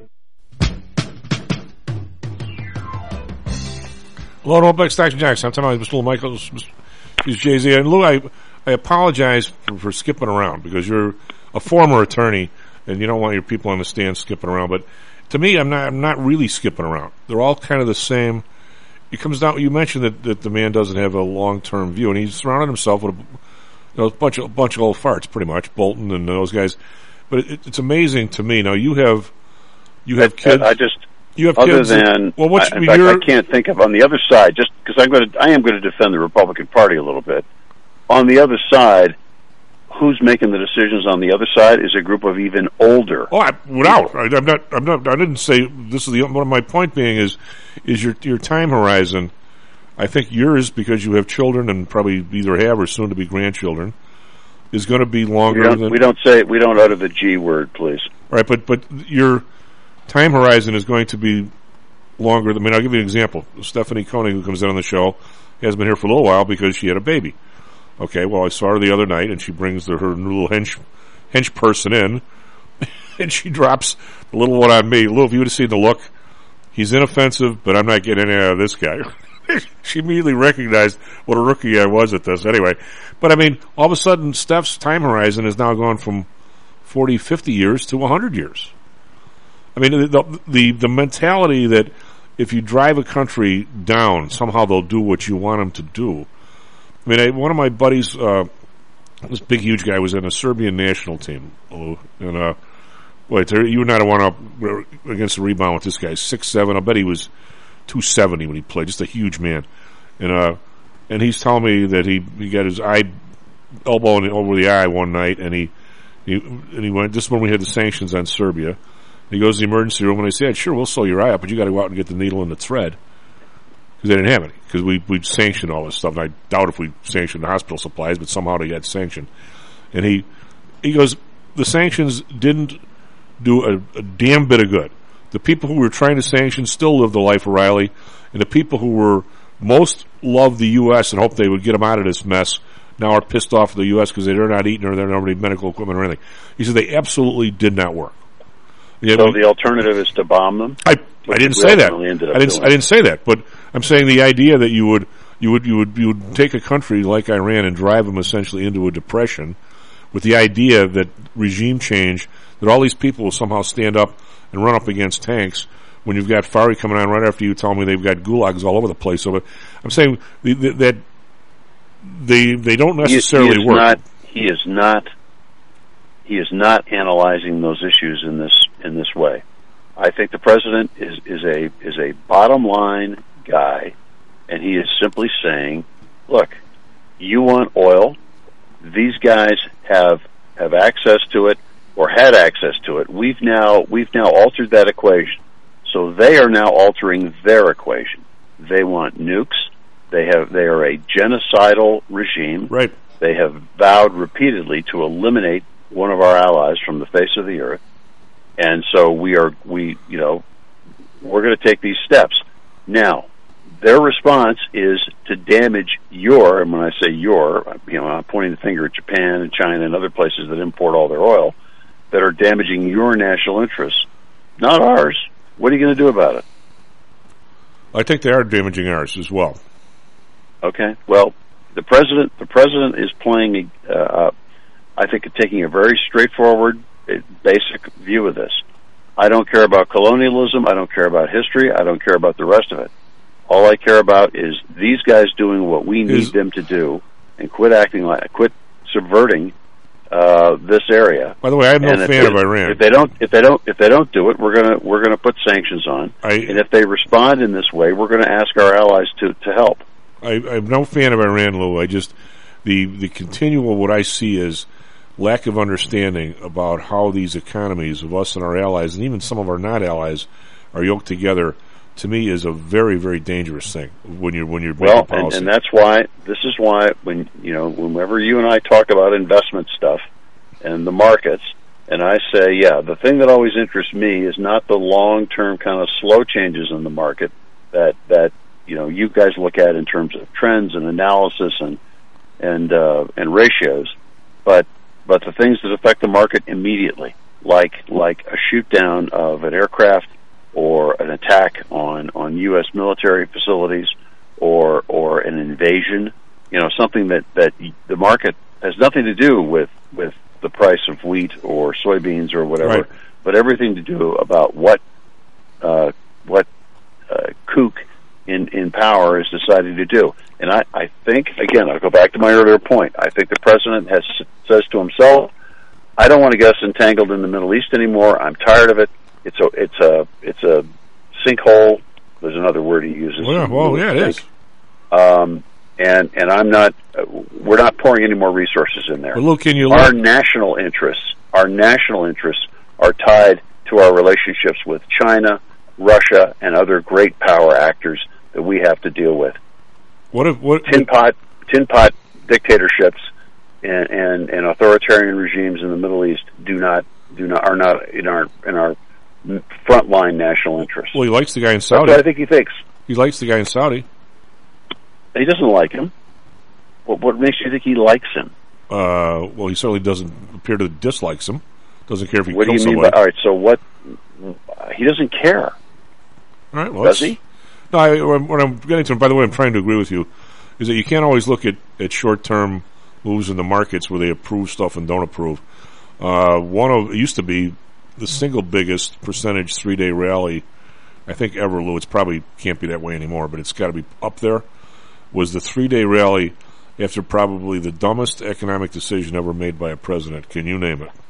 Hello, and welcome back to Stocks and Jocks. I'm talking about Mr. Lou Michaels. He's Jay-Z. And Lou, I apologize for skipping around because you're a former attorney and you don't want your people on the stand skipping around. But to me, I'm not really skipping around. They're all kind of the same. It comes down. You mentioned that the man doesn't have a long-term view, and he's surrounded himself with a bunch of old farts, pretty much, Bolton and those guys. But it's amazing to me. Now you have kids. You have other kids. Than well, what's in fact, I can't think of on the other side. Just because I am going to defend the Republican Party a little bit. On the other side, who's making the decisions on the other side is a group of even older. Oh, I didn't say this is one of my point being is your time horizon. I think yours, because you have children and probably either have or soon to be grandchildren, is going to be longer. We don't utter the G word, please. Right, but your time horizon is going to be longer. I mean, I'll give you an example. Stephanie Koenig, who comes in on the show, has been here for a little while because she had a baby. Okay, well, I saw her the other night, and she brings her new little hench person in, and she drops the little one on me. Lou, if you would have seen the look, he's inoffensive, but I'm not getting any out of this guy. She immediately recognized what a rookie I was at this. Anyway, but I mean, all of a sudden, Steph's time horizon has now gone from 40, 50 years to 100 years. I mean, the mentality that if you drive a country down, somehow they'll do what you want them to do. I mean, one of my buddies, this big, huge guy, was in a Serbian national team. And, wait, you would not have won up against the rebound with this guy. 6'7". I bet he was 270 when he played. Just a huge man. And he's telling me that he got his elbow over the eye one night, and he went, this is when we had the sanctions on Serbia. He goes to the emergency room, and they said, sure, we'll sew your eye up, but you got to go out and get the needle and the thread. Because they didn't have any. Because we'd sanctioned all this stuff, and I doubt if we sanctioned the hospital supplies, but somehow they got sanctioned. And he goes, the sanctions didn't do a damn bit of good. The people who were trying to sanction still live the life of Riley, and the people who were most loved the U.S. and hoped they would get them out of this mess now are pissed off at the U.S. because they're not eating or they're not need medical equipment or anything. He said they absolutely did not work. So the alternative is to bomb them? I didn't say that. I didn't say that, but I'm saying the idea that you would take a country like Iran and drive them essentially into a depression with the idea that regime change, that all these people will somehow stand up and run up against tanks when you've got Fari coming on right after you tell me they've got gulags all over the place. So I'm saying that they don't necessarily work. He is not analyzing those issues in this way. I think the president is a bottom line guy, and he is simply saying, look, you want oil, these guys have access to it or had access to it. We've now altered that equation. So they are now altering their equation. They want nukes. They are a genocidal regime. Right. They have vowed repeatedly to eliminate one of our allies from the face of the earth. And so we're going to take these steps. Now, their response is to damage and when I say I'm pointing the finger at Japan and China and other places that import all their oil, that are damaging your national interests, not ours. What are you going to do about it? I think they are damaging ours as well. Okay. Well, the president is playing, I think, taking a very straightforward, basic view of this. I don't care about colonialism. I don't care about history. I don't care about the rest of it. All I care about is these guys doing what we need them to do, and quit subverting this area. By the way, I'm no fan of Iran. If they don't do it, we're gonna put sanctions on. And if they respond in this way, we're going to ask our allies to help. I'm no fan of Iran, Lou. I just the continual what I see is lack of understanding about how these economies of us and our allies, and even some of our not allies, are yoked together. To me, is a very, very dangerous thing when you're making policy. And that's why whenever you and I talk about investment stuff and the markets, and I say, the thing that always interests me is not the long-term kind of slow changes in the market that you guys look at in terms of trends and analysis and ratios, but the things that affect the market immediately, like a shoot down of an aircraft or an attack on U.S. military facilities or an invasion, something that the market has nothing to do with the price of wheat or soybeans or whatever, right, but everything to do about what kook in power is deciding to do. And I think, again, I'll go back to my earlier point, I think the president says to himself, I don't want to get us entangled in the Middle East anymore. I'm tired of it. It's a sinkhole. There's another word he uses. It is. And I'm not. We're not pouring any more resources in there. Well, look, our national interests are tied to our relationships with China, Russia, and other great power actors that we have to deal with. Tin pot dictatorships and authoritarian regimes in the Middle East are not in our frontline national interests. Well, he likes the guy in That's Saudi. what I think he thinks. He likes the guy in Saudi. He doesn't like him. What makes you think he likes him? Well, he certainly doesn't appear to dislike him. Doesn't care if he What do kills you mean somebody. by, all right, so what, he doesn't care. All right, well, Does he? No, what I'm getting to, by the way, I'm trying to agree with you, is that you can't always look at short-term moves in the markets where they approve stuff and don't approve. It used to be the single biggest percentage 3-day rally, I think ever, Lou. It's probably can't be that way anymore, but it's got to be up there, was the 3-day rally after probably the dumbest economic decision ever made by a president. Can you name it?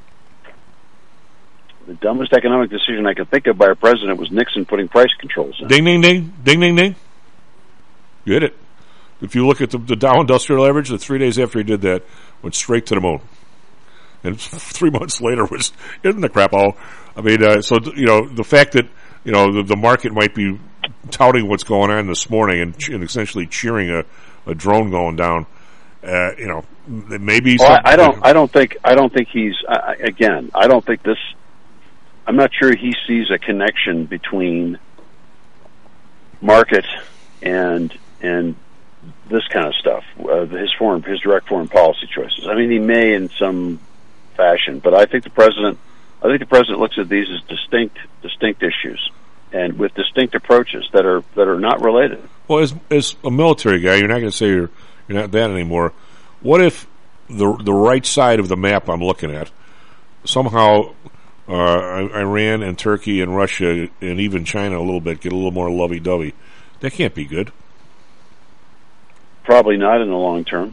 The dumbest economic decision I could think of by a president was Nixon putting price controls in. Ding, ding, ding. Ding, ding, ding. You hit it. If you look at the Dow Industrial Average, the 3 days after he did that, went straight to the moon. And 3 months later was in the crap hole. I mean, the fact that, the market might be touting what's going on this morning and essentially cheering a drone going down, maybe. Well, I don't think he's, again, I don't think this, I'm not sure he sees a connection between market and this kind of stuff, his direct foreign policy choices. I mean, he may in some fashion, but I think the president looks at these as distinct issues, and with distinct approaches that are not related. Well, as a military guy, you're not going to say you're not that anymore. What if the right side of the map I'm looking at somehow Iran and Turkey and Russia and even China a little bit get a little more lovey-dovey? That can't be good. Probably not in the long term.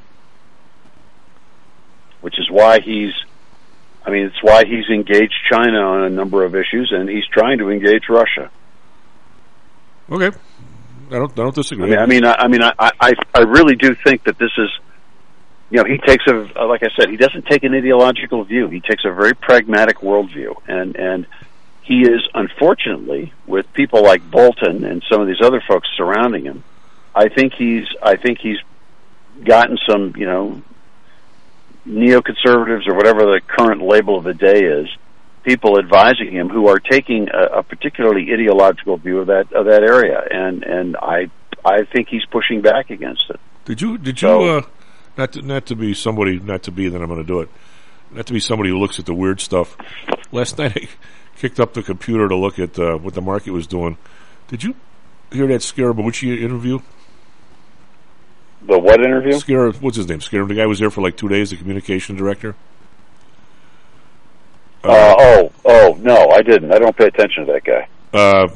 Which is why it's why he's engaged China on a number of issues, and he's trying to engage Russia. Okay, I don't disagree. I really do think that this is, he takes like I said, he doesn't take an ideological view. He takes a very pragmatic worldview, and he is, unfortunately, with people like Bolton and some of these other folks surrounding him, I think he's gotten some, neoconservatives or whatever the current label of the day is, people advising him who are taking a particularly ideological view of that area, and I think he's pushing back against it. Did you not to be somebody, not to be, then I'm going to do it, not to be somebody who looks at the weird stuff. Last night I kicked up the computer to look at what the market was doing. Did you hear that Scaramucci interview? The what interview? What's his name? The guy was there for like 2 days, the communication director. No, I didn't. I don't pay attention to that guy.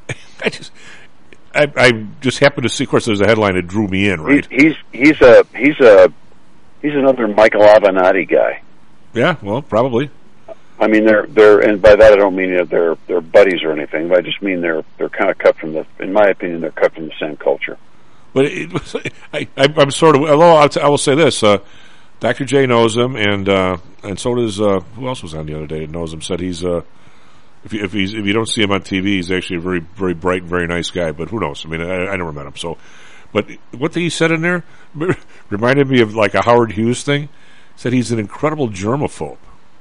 I just happened to see. Of course, there's a headline that drew me in. Right? He's another Michael Avenatti guy. Yeah, well, probably. I mean, they're, and by that I don't mean they're buddies or anything. But I just mean they're kind of cut from in my opinion, they're cut from the same culture. But I'm sort of. Although I will say this, Dr. J knows him, and so does who else was on the other day that knows him. Said he's if you don't see him on TV, he's actually a very, very bright, very nice guy. But who knows? I mean, I never met him. So, but what he said in there reminded me of like a Howard Hughes thing. Said he's an incredible germaphobe.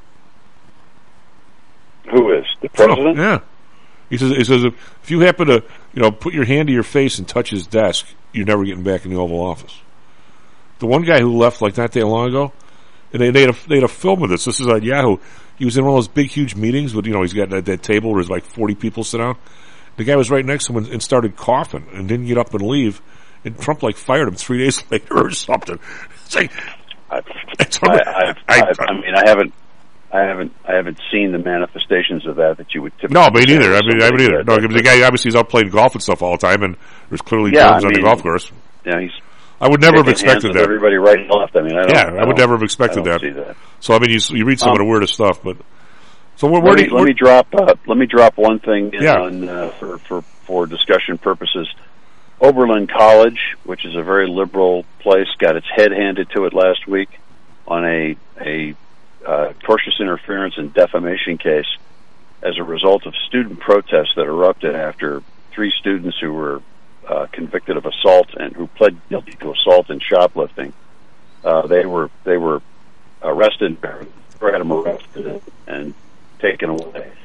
Who is the president? Oh, yeah. He says if you happen to put your hand to your face and touch his desk, you're never getting back in the Oval Office. The one guy who left like not that long ago, and they had a film of this. This is on Yahoo. He was in one of those big, huge meetings with he's got that table where there's like 40 people sit down. The guy was right next to him and started coughing and didn't get up and leave. And Trump like fired him 3 days later or something. It's like I haven't seen the manifestations of that you would typically. No, me neither. I haven't either. No, the guy obviously is out playing golf and stuff all the time, and there's clearly germs on the golf course. Yeah, I would never have expected that. Everybody right and left. I would never have expected that. So I mean, you read some of the weirdest stuff, but so let me drop one thing in for discussion purposes. Oberlin College, which is a very liberal place, got its head handed to it last week on a tortious interference and defamation case as a result of student protests that erupted after 3 students who were convicted of assault and who pled guilty to assault and shoplifting. They were arrested and taken away.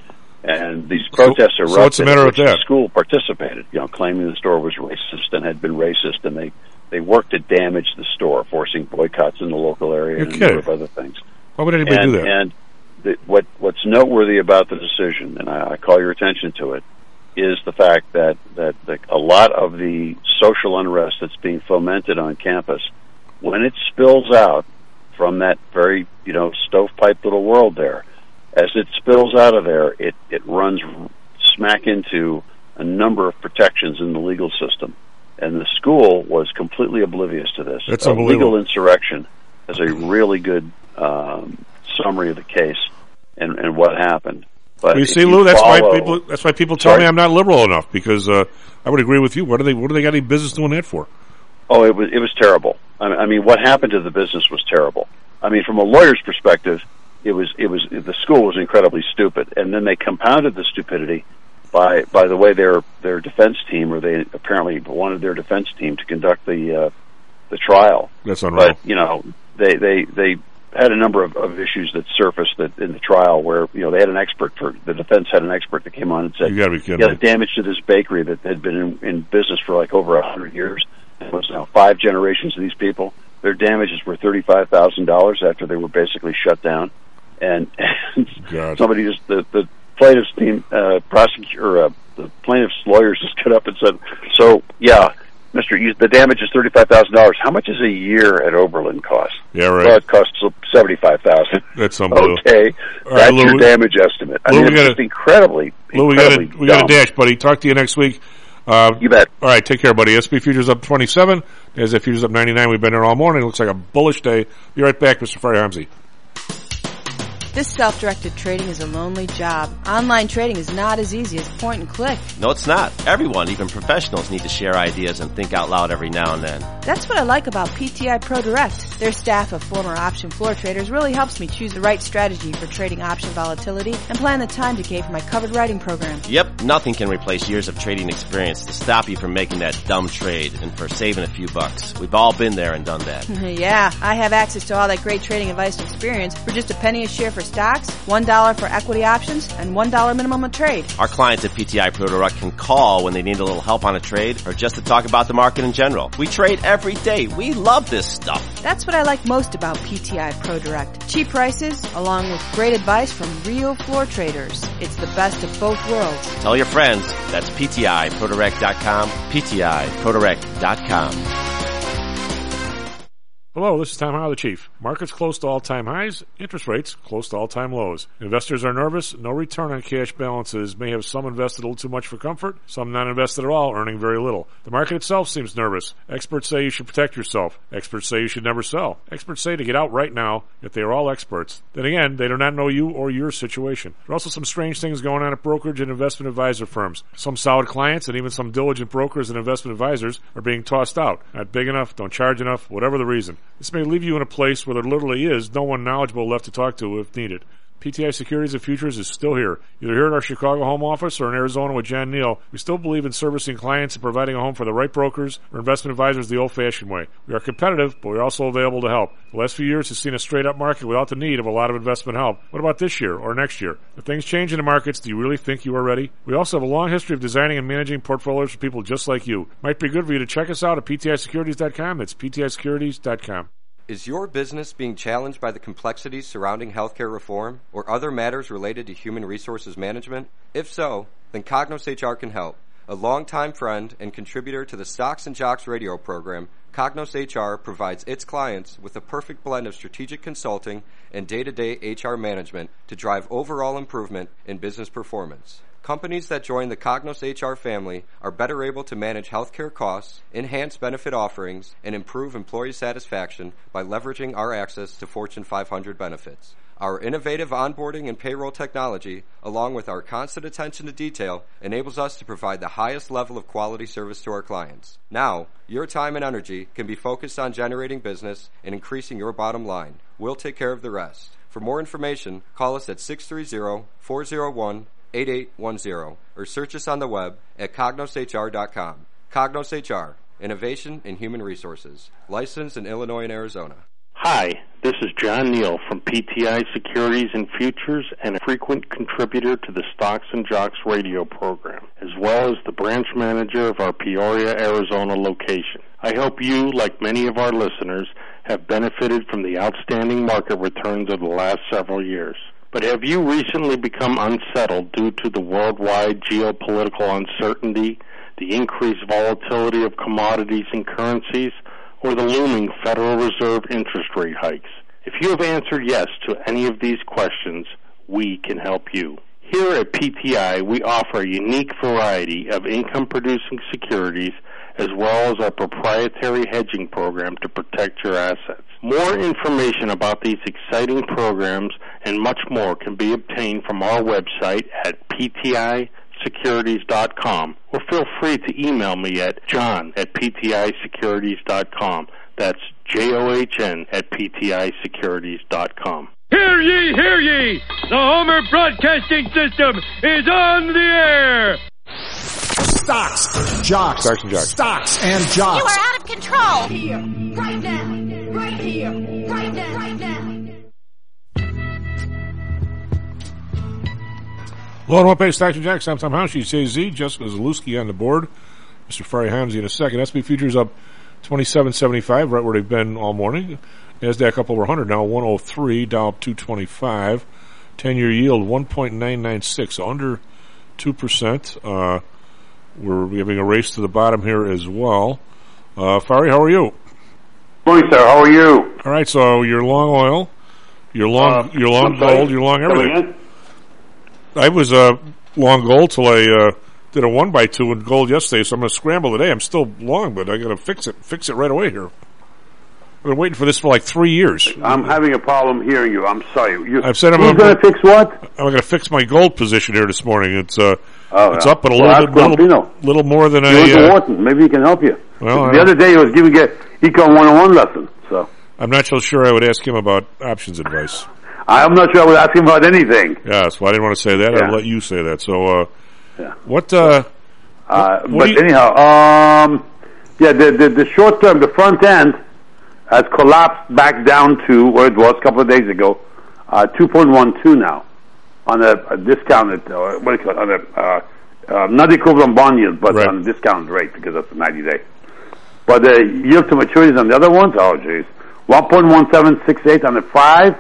And these protests erupted. So what's the matter with that? The school participated, claiming the store was racist and had been racist, and they worked to damage the store, forcing boycotts in the local area and a number of other things. Why would anybody do that? And what's noteworthy about the decision, and I call your attention to it, is the fact that a lot of the social unrest that's being fomented on campus, when it spills out from that very, stovepipe little world there, as it spills out of there, it runs smack into a number of protections in the legal system. And the school was completely oblivious to this. That's unbelievable. Legal insurrection is a really good summary of the case and what happened. But you see, Lou, that's why people tell me I'm not liberal enough, because I would agree with you. What do they got any business doing that for? Oh, it was terrible. I mean, what happened to the business was terrible. I mean, from a lawyer's perspective, the school was incredibly stupid, and then they compounded the stupidity by the way their defense team, or they apparently wanted their defense team to conduct the trial. That's unreal. But they had a number of issues that surfaced in the trial where they had the defense had an expert that came on and said, "You got to be kidding me. The damage to this bakery that had been in business for like over 100 years, and was now 5 generations of these people. Their damages were $35,000 after they were basically shut down." And somebody the plaintiff's team the plaintiff's lawyers just got up and said, "So yeah, Mister, the damage is $35,000. How much does a year at Oberlin cost?" Yeah, right. Well, it costs $75,000. That's unbelievable. Okay, all that's right, Lou, your damage estimate. Lou, it's just incredibly. Lou, we got a dash, buddy. Talk to you next week. You bet. All right, take care, buddy. SP Futures up 27. NASDAQ Futures up 99. We've been here all morning. It looks like a bullish day. Be right back, Mr. Ferry Hamzy. This self-directed trading is a lonely job. Online trading is not as easy as point and click. No, it's not. Everyone, even professionals, need to share ideas and think out loud every now and then. That's what I like about PTI Pro Direct. Their staff of former option floor traders really helps me choose the right strategy for trading option volatility and plan the time decay for my covered writing program. Yep, nothing can replace years of trading experience to stop you from making that dumb trade and for saving a few bucks. We've all been there and done that. Yeah, I have access to all that great trading advice and experience for just a penny a share for stocks, $1 for equity options, and $1 minimum a trade. Our clients at PTI Pro Direct can call when they need a little help on a trade or just to talk about the market in general. We trade every day. We love this stuff. That's what I like most about PTI Pro Direct. Cheap prices, along with great advice from real floor traders. It's the best of both worlds. Tell your friends. That's PTIProDirect.com, PTIProDirect.com. Hello, this is Tom Howell, the Chief. Markets close to all-time highs, interest rates close to all-time lows. Investors are nervous. No return on cash balances may have some invested a little too much for comfort, some not invested at all, earning very little. The market itself seems nervous. Experts say you should protect yourself. Experts say you should never sell. Experts say to get out right now, yet they are all experts. Then again, they do not know you or your situation. There are also some strange things going on at brokerage and investment advisor firms. Some solid clients and even some diligent brokers and investment advisors are being tossed out. Not big enough, don't charge enough, whatever the reason. This may leave you in a place where there literally is no one knowledgeable left to talk to if needed. PTI Securities and Futures is still here. Either here at our Chicago home office or in Arizona with John Neal, we still believe in servicing clients and providing a home for the right brokers or investment advisors the old-fashioned way. We are competitive, but we're also available to help. The last few years has seen a straight-up market without the need of a lot of investment help. What about this year or next year? If things change in the markets, do you really think you are ready? We also have a long history of designing and managing portfolios for people just like you. Might be good for you to check us out at PTISecurities.com. That's PTISecurities.com. Is your business being challenged by the complexities surrounding healthcare reform or other matters related to human resources management? If so, then Cognos HR can help. A longtime friend and contributor to the Stocks and Jocks radio program, Cognos HR provides its clients with a perfect blend of strategic consulting and day-to-day HR management to drive overall improvement in business performance. Companies that join the Cognos HR family are better able to manage healthcare costs, enhance benefit offerings, and improve employee satisfaction by leveraging our access to Fortune 500 benefits. Our innovative onboarding and payroll technology, along with our constant attention to detail, enables us to provide the highest level of quality service to our clients. Now, your time and energy can be focused on generating business and increasing your bottom line. We'll take care of the rest. For more information, call us at 630-401-8810 or search us on the web at cognoshr.com. Cognos HR, innovation in human resources. Licensed in Illinois and Arizona. Hi, This is John Neal from PTI Securities and Futures and a frequent contributor to the Stocks and Jocks radio program, as well as the branch manager of our Peoria, Arizona location. I hope you, like many of our listeners, have benefited from the outstanding market returns of the last several years. But have you recently become unsettled due to the worldwide geopolitical uncertainty, the increased volatility of commodities and currencies, or the looming Federal Reserve interest rate hikes? If you have answered yes to any of these questions, we can help you. Here at PTI, we offer a unique variety of income-producing securities as well as our proprietary hedging program to protect your assets. More information about these exciting programs and much more can be obtained from our website at ptisecurities.com, or feel free to email me at john@ptisecurities.com. That's JOHN@ptisecurities.com. Hear ye, hear ye! The Homer Broadcasting System is on the air! Stocks, jocks, Stocks and jocks. Stocks and jocks. You are out of control. Here, right now, right here, right now, right now. Hello and welcome to Stocks and Jocks. I'm Tom House, Z, Jessica Zalewski on the board. Mr. Ferry Hamzy in a second. SP futures up 27.75, right where they've been all morning. NASDAQ up over 100 now, 103, Dow up 225. 10-year yield 1.996, under 2%. We're having a race to the bottom here as well. Ferry, how are you? Morning, sir. How are you? All right, so you're long oil, you're long gold, you're long everything. I was long gold till I did a 1x2 in gold yesterday, so I'm going to scramble today. I'm still long, but I got to fix it right away here. I've been waiting for this for like 3 years. I'm having a problem hearing you. I'm sorry. I've said who's going to fix what? I'm going to fix my gold position here this morning. It's up but a little more than Wharton. Maybe he can help you. Well, the other day he was giving an Econ 101 lesson. So I'm not so sure I would ask him about options advice. I'm not sure I would ask him about anything. Yes, well, I didn't want to say that. Yeah. I'll let you say that. So, what? But anyhow, the short term, the front end has collapsed back down to where it was a couple of days ago, 2.12 now on a discounted, what do you call it, on a not equivalent bond yield, but on a discounted rate because that's a 90-day. But the yield to maturities on the other ones, 1.1768 on the 5.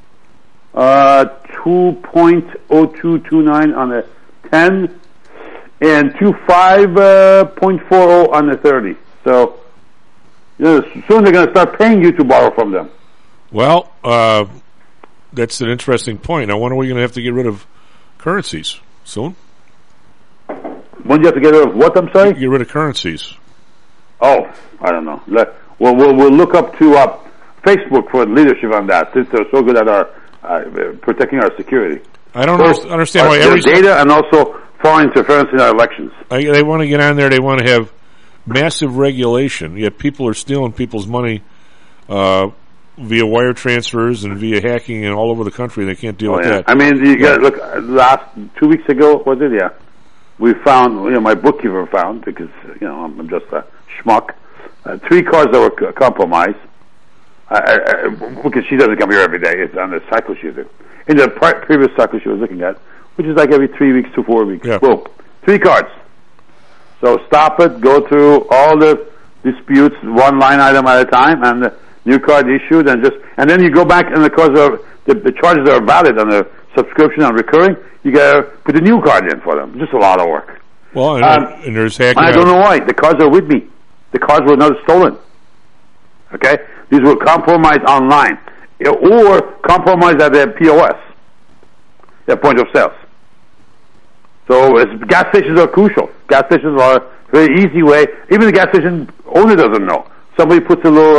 2.0229 on the 10, and 25.40 on the 30. So, soon they're going to start paying you to borrow from them. Well, that's an interesting point. Now, when are we going to have to get rid of currencies? Soon? When do you have to get rid of what, I'm sorry? Get rid of currencies. Oh, I don't know. We'll look up to Facebook for leadership on that, since they're so good at our protecting our security. I don't understand why every data and also foreign interference in our elections. They want to get on there. They want to have massive regulation. Yet people are stealing people's money via wire transfers and via hacking and all over the country. They can't deal with that. I mean, you got look. Last 2 weeks ago, was it? Yeah, we found. My bookkeeper found, because I'm just a schmuck. 3 cards that were compromised. Because she doesn't come here every day. It's on the cycle she's in the previous cycle she was looking at, which is like every 3 weeks to 4 weeks. Yeah. Boom. 3 cards. So stop it, go through all the disputes, one line item at a time, and the new card issued, and then you go back, and because of the charges that are valid on the subscription and recurring, you gotta put a new card in for them. Just a lot of work. Well, and there's hacking. I don't know why. The cards are with me. The cards were not stolen. Okay? These were compromised online, or compromised at the POS, the point of sales. So gas stations are crucial. Gas stations are a very easy way. Even the gas station owner doesn't know. Somebody puts a little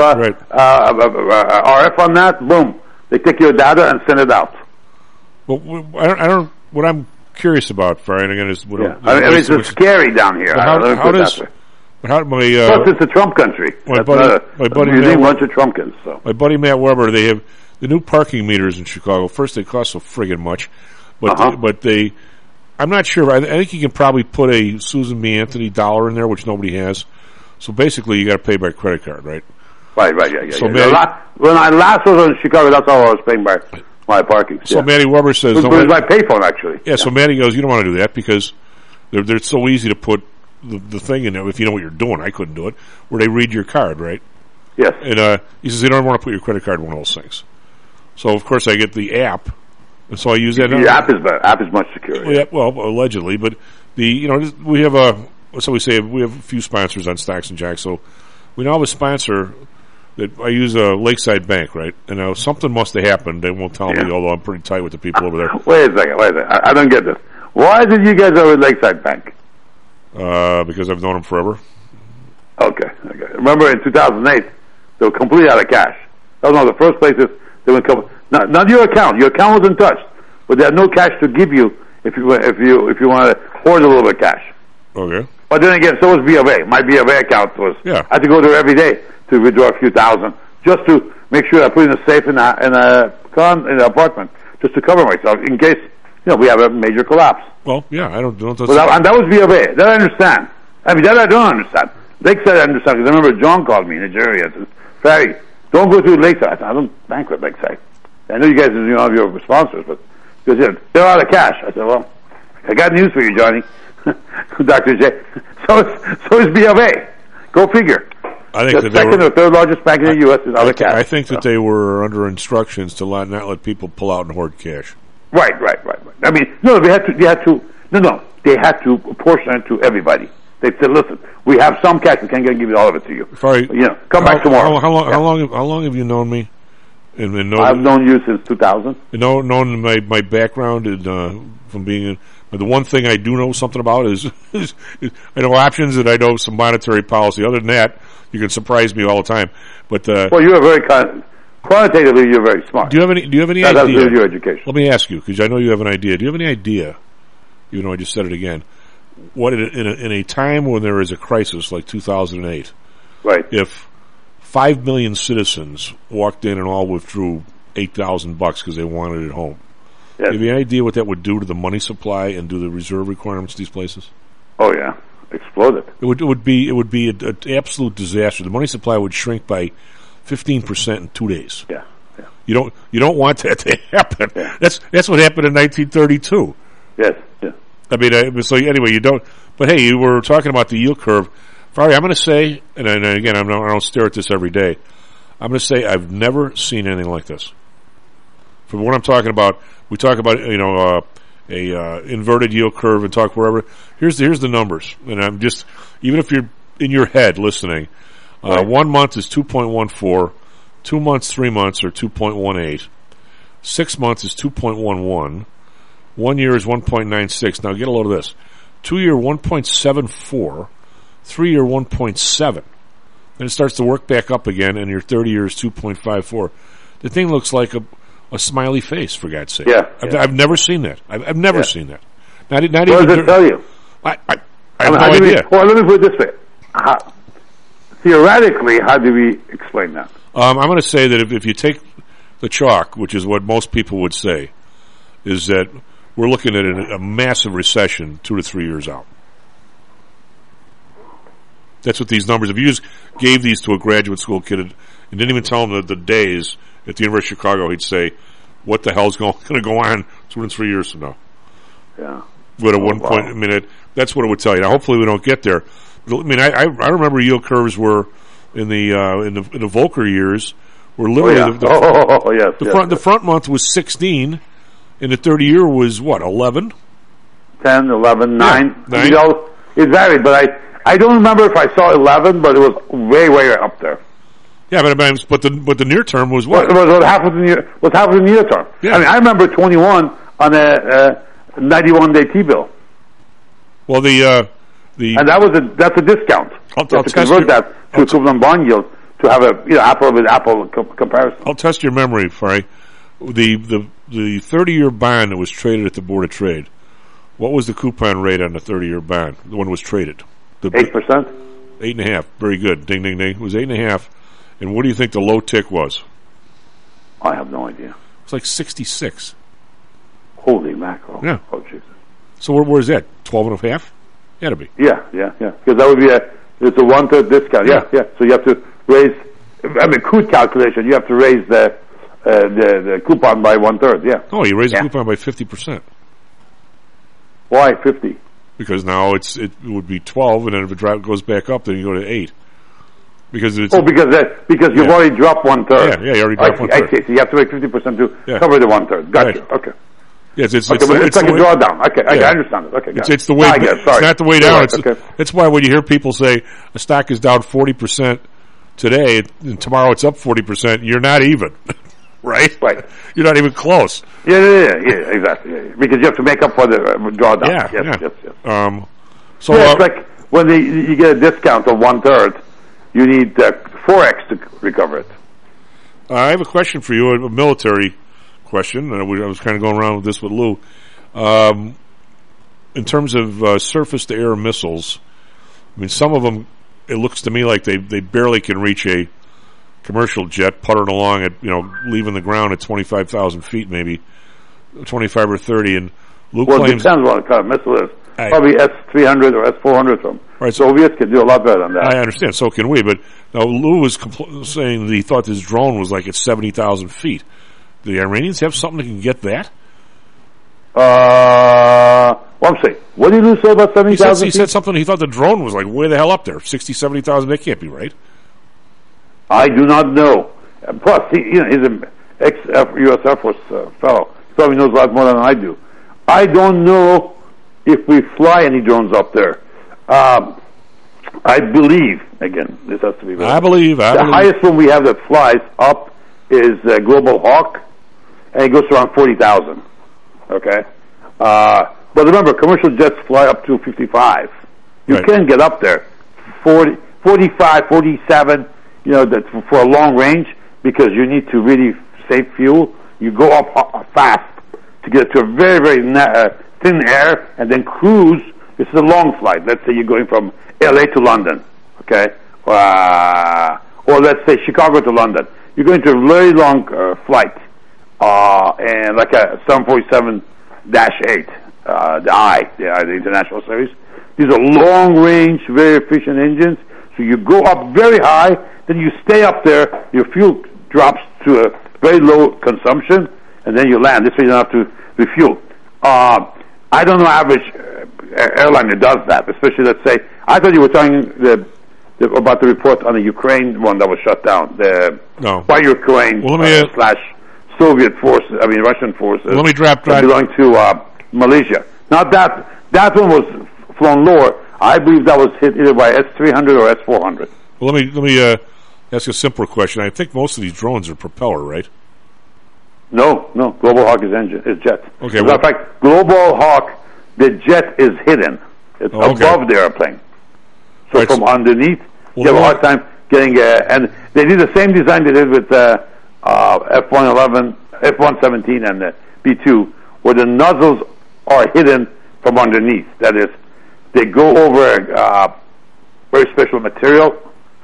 RF on that, boom. They take your data and send it out. Well, I don't. What I'm curious about, Brian, again, is what it's scary down here. Plus, it's a Trump country. My buddy bunch of Trumpkins. So my buddy Matt Weber, they have the new parking meters in Chicago. First, they cost so friggin' much, but I'm not sure. I think you can probably put a Susan B. Anthony dollar in there, which nobody has. So basically, you got to pay by credit card, right? Right, yeah. So When I last was in Chicago, that's all I was paying by my parking. So Matty Weber says... It was my payphone, actually. Yeah, so Matty goes, you don't want to do that because they're so easy to put the thing in there if you know what you're doing. I couldn't do it. Where they read your card, right? Yes. And he says, you don't want to put your credit card in one of those things. So, of course, I get the app, and so I use that. The app is better. App is much secure. Well, allegedly, but we have we have a few sponsors on Stocks and Jocks, so we now have a sponsor that I use a Lakeside Bank, right? And now something must have happened. They won't tell me, although I'm pretty tight with the people over there. Wait a second. I don't get this. Why did you guys go with Lakeside Bank? Because I've known them forever. Okay. Remember in 2008, they were completely out of cash. That was one of the first places they would come. Not your account. Your account wasn't touched, but they had no cash to give you if you want to hoard a little bit of cash. Okay. But then again, so was B of A. My B of A account was. Yeah. I had to go there every day to withdraw a few thousand just to make sure I put in a safe in an apartment just to cover myself in case we have a major collapse. Well, yeah, I don't. And that was B of A. That I understand. I mean, that I don't understand. Lakeside I understand because I remember John called me in Nigeria and said, "Ferry, don't go to Lakeside." I said, "I don't bank with Lakeside. I know you guys have your sponsors, but because they're out of cash." I said, "Well, I got news for you, Johnny, Dr. J. So is B of A. Go figure." I think the second or third largest bank in the U.S. is out of cash. I think that they were under instructions to not let people pull out and hoard cash. Right. I mean, they had to apportion it to everybody. They said, "Listen, we have some cash. We can't give you all of it to you. Come back tomorrow." How long have you known me? I've known you since 2000. Known my background from being the one thing I do know something about is I know options and I know some monetary policy. Other than that, you can surprise me all the time. But well, you are very quantitatively, you're very smart. Do you have any idea? That's your education. Let me ask you, because I know you have an idea. Do you have any idea? Even though I just said it again, what in a time when there is a crisis like 2008, right? If 5 million citizens walked in and all withdrew $8,000 because they wanted it home. Yes. Do you have any idea what that would do to the money supply and do the reserve requirements of these places? Oh yeah, explode it. It would be an absolute disaster. The money supply would shrink by 15% in 2 days. Yeah. You don't want that to happen. Yeah. That's what happened in 1932. Yes. Yeah. I mean, so anyway, you don't. But hey, you were talking about the yield curve. Farley, I'm going to say, and again, I don't stare at this every day. I'm going to say I've never seen anything like this. For what I'm talking about, we talk about a inverted yield curve and talk wherever. Here's the numbers, and I'm just, even if you're in your head listening, 1 month is 2.14, 2 months, 3 months are 2.18, 6 months is 2.11, 1 year is 1.96. Now get a load of this: 2 year 1.74. 3 year 1.7. Then it starts to work back up again, and your 30 year is 2.54. The thing looks like a smiley face, for God's sake. Yeah. I've never seen that. I've never seen that. Not what even. does it tell you? I have no idea. Well, let me put it this way. Theoretically, how do we explain that? I'm going to say that if you take the chalk, which is what most people would say, is that we're looking at a massive recession 2 to 3 years out. That's what these numbers. If you just gave these to a graduate school kid and didn't even tell him the days at the University of Chicago, he'd say, "What the hell's going to go on 2 and 3 years from now?" Yeah. But at one point, I mean, that's what it would tell you. Now, hopefully, we don't get there. I mean, I remember yield curves were in the Volcker years were literally the front month was 16, and the 30-year was what 11, 10, 11, 9. 9. It varied, but I don't remember if I saw 11, but it was way up there. Yeah, but the near term was what? What happened in the near term? Yeah. I mean, I remember 21 on a 91-day T-bill. Well, and that's a discount. I'll to convert that to equivalent bond yield to have a apple with apple comparison. I'll test your memory, Farry. The 30-year bond that was traded at the Board of Trade. What was the coupon rate on the 30-year bond? The one was traded. 8%? 8.5. Very good. Ding, ding, ding. It was 8.5. And what do you think the low tick was? I have no idea. It's like 66. Holy mackerel. Yeah. Oh, Jesus. So where's that? 12.5? Had to be. Yeah. Because that would be it's a 1/3 discount. Yeah. So you have to raise I mean, crude calculation, you have to raise the coupon by 1/3. Yeah. Oh, you raise the coupon by 50%. Why 50? Because now it would be 12, and then if it goes back up, then you go to 8. Because it's because you've already dropped 1/3. Yeah, you already dropped 1/3. I see. So you have to make 50% to cover the 1/3. Gotcha. Right. Okay. Yes, it's like a drawdown. Okay, I understand it. Okay, it's the way. It's not the way down. It's why when you hear people say a stock is down 40% today and tomorrow it's up 40%, you're not even, right? Right. You're not even close. Yeah, exactly. Yeah. Because you have to make up for the drawdown. Yeah, yes. So it's like when you get a discount of 1/3, you need 4x to recover it. I have a question for you, a military question. I was kind of going around with this with Lou. In terms of surface-to-air missiles, I mean, some of them, it looks to me like they barely can reach a commercial jet puttering along at, leaving the ground at 25,000 feet, maybe 25 or 30. And Lou claims, it depends what kind of missile it is. Probably S-300 or S-400 from. Right, Soviets can do a lot better than that. I understand. So can we. But now Lou was saying that he thought this drone was like at 70,000 feet. Do the Iranians have something that can get that? I'm saying, what did Lou say about 70,000? He said something. He thought the drone was like way the hell up there, 60, 70,000. That can't be right. I do not know. Plus, he's an ex-U.S. Air Force fellow. He probably knows a lot more than I do. I don't know if we fly any drones up there. I believe, again, this has to be. I believe. The highest one we have that flies up is Global Hawk, and it goes around 40,000. Okay? But remember, commercial jets fly up to 55. You can get up there. 40, 45, 47, that's for a long range, because you need to really save fuel. You go up fast to get to a very, very thin air, and then cruise. This is a long flight. Let's say you're going from LA to London, okay? Or let's say Chicago to London. You're going to a very long flight, and like a 747-8, the International Series. These are long-range, very efficient engines. So you go up very high, then you stay up there, your fuel drops to a very low consumption, and then you land. This way you don't have to refuel. I don't know average airline that does that, especially, let's say, I thought you were talking about the report on the Ukraine one that was shut down. By Ukraine / Soviet forces, Russian forces. Let me drop belonging to Malaysia. Now that one was flown lower. I believe that was hit either by S-300 or S-400. Well, let me ask a simpler question. I think most of these drones are propeller, right? No. Global Hawk is jet. Okay. As a matter of fact, Global Hawk, the jet is hidden. It's above the airplane. So from underneath, you have a hard time getting. And they did the same design they did with F-111, F-117, and the B-2, where the nozzles are hidden from underneath. That is, they go over very special material,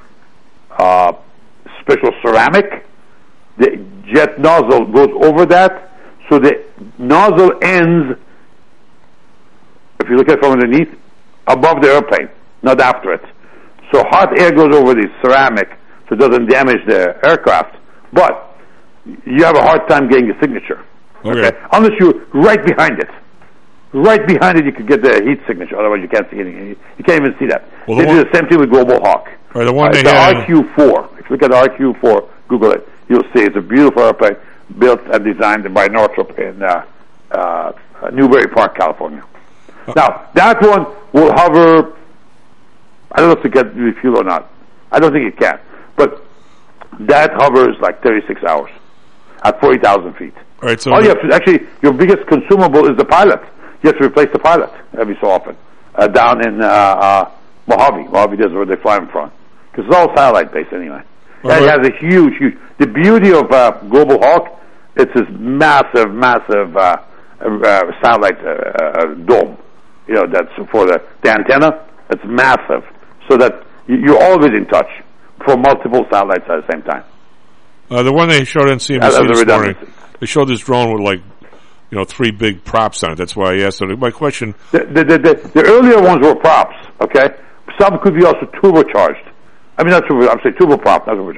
special ceramic. The jet nozzle goes over that, so the nozzle ends, if you look at it from underneath, above the airplane, not after it. So hot air goes over the ceramic, so it doesn't damage the aircraft. But you have a hard time getting a signature. Okay? Unless you're right behind it. Right behind it, you could get the heat signature. Otherwise, you can't see anything. You can't even see that. Well, they do the same thing with Global Hawk. The RQ-4. If you look at the RQ-4, Google it. You'll see it's a beautiful airplane built and designed by Northrop in Newbury Park, California. Now, that one will hover. I don't know if it gets refuel or not. I don't think it can. But that hovers like 36 hours at 40,000 feet. All right, so all you have to, actually, your biggest consumable is the pilot. You have to replace the pilot every so often. Down in Mojave. Mojave is where they fly them from. Because it's all satellite based anyway. And it has a huge. The beauty of Global Hawk, it's this massive satellite dome. That's for the antenna. It's massive, so that you're always in touch for multiple satellites at the same time. The one they showed on CNBC this morning, they showed this drone with 3 big props on it. That's why I asked it. My question: the earlier ones were props. Okay, some could be also turbocharged. Not turbo. I'm saying turboprop, not turbocharged.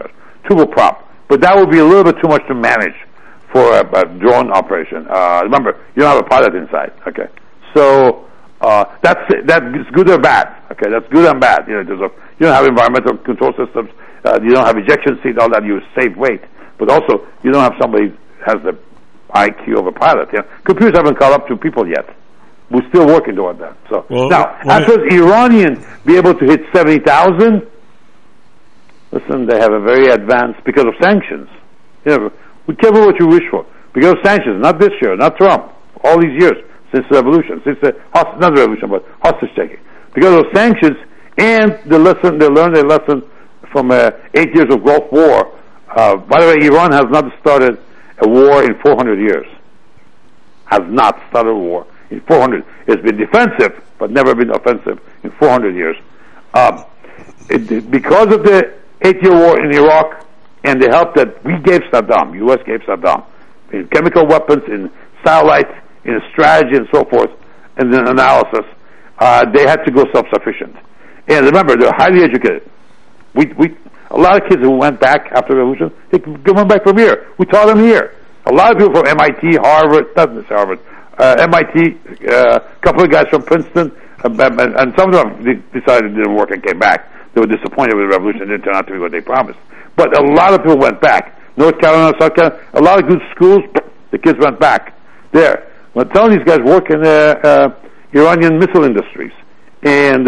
turboprop. But that would be a little bit too much to manage for a drone operation. Remember, you don't have a pilot inside. Okay, so that's good or bad. Okay, that's good and bad. You don't have environmental control systems. You don't have ejection seat. All that. You save weight, but also you don't have somebody who has the IQ of a pilot. Computers haven't caught up to people yet. We're still working toward that. So now, as does Iranian be able to hit 70,000? Listen, they have a very advanced, because of sanctions. Be careful what you wish for. Because of sanctions, not this year, not Trump, all these years since the revolution, not the revolution, but hostage taking. Because of sanctions and they learned a lesson from 8 years of Gulf War. By the way, Iran has not started a war in 400 years. Has not started a war in 400. It's been defensive, but never been offensive in 400 years. Because of the 8-year war in Iraq and the help that we gave Saddam, U.S. gave Saddam, in chemical weapons, in satellites, in strategy and so forth, and then analysis, they had to go self-sufficient. And remember, they're highly educated. A lot of kids who went back after the revolution, they went back from here. We taught them here. A lot of people from MIT, Harvard, not necessarily Harvard, MIT, a couple of guys from Princeton, and some of them decided it didn't work and came back. They were disappointed with the revolution. It didn't turn out to be what they promised. But a lot of people went back. North Carolina, South Carolina, a lot of good schools, the kids went back there. I'm telling these guys work in the Iranian missile industries. And,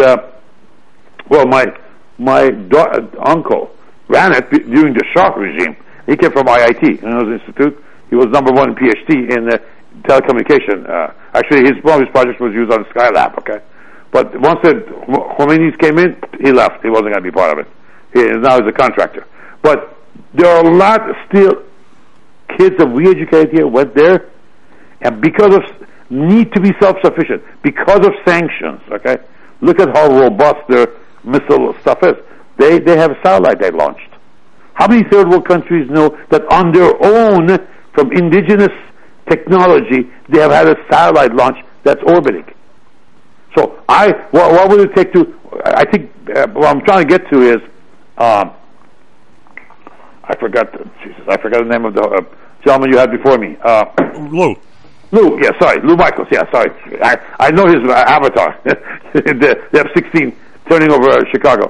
my uncle ran it during the Shah regime. He came from IIT, Institute. He was number one in PhD in telecommunication. Actually, one of his projects was used on Skylab, okay? But once the Khomeinis came in, he left. He wasn't going to be part of it. Now he's a contractor. But there are a lot still kids that we educated here went there, and because of need to be self-sufficient, because of sanctions, okay? Look at how robust their missile stuff is. They have a satellite they launched. How many third world countries know that on their own, from indigenous technology, they have had a satellite launch that's orbiting? So what would it take to, I think, what I'm trying to get to is, I forgot the name of the gentleman you had before me. Lou, yeah, sorry. Lou Michaels, yeah, sorry. I know his avatar. They have 16 turning over Chicago.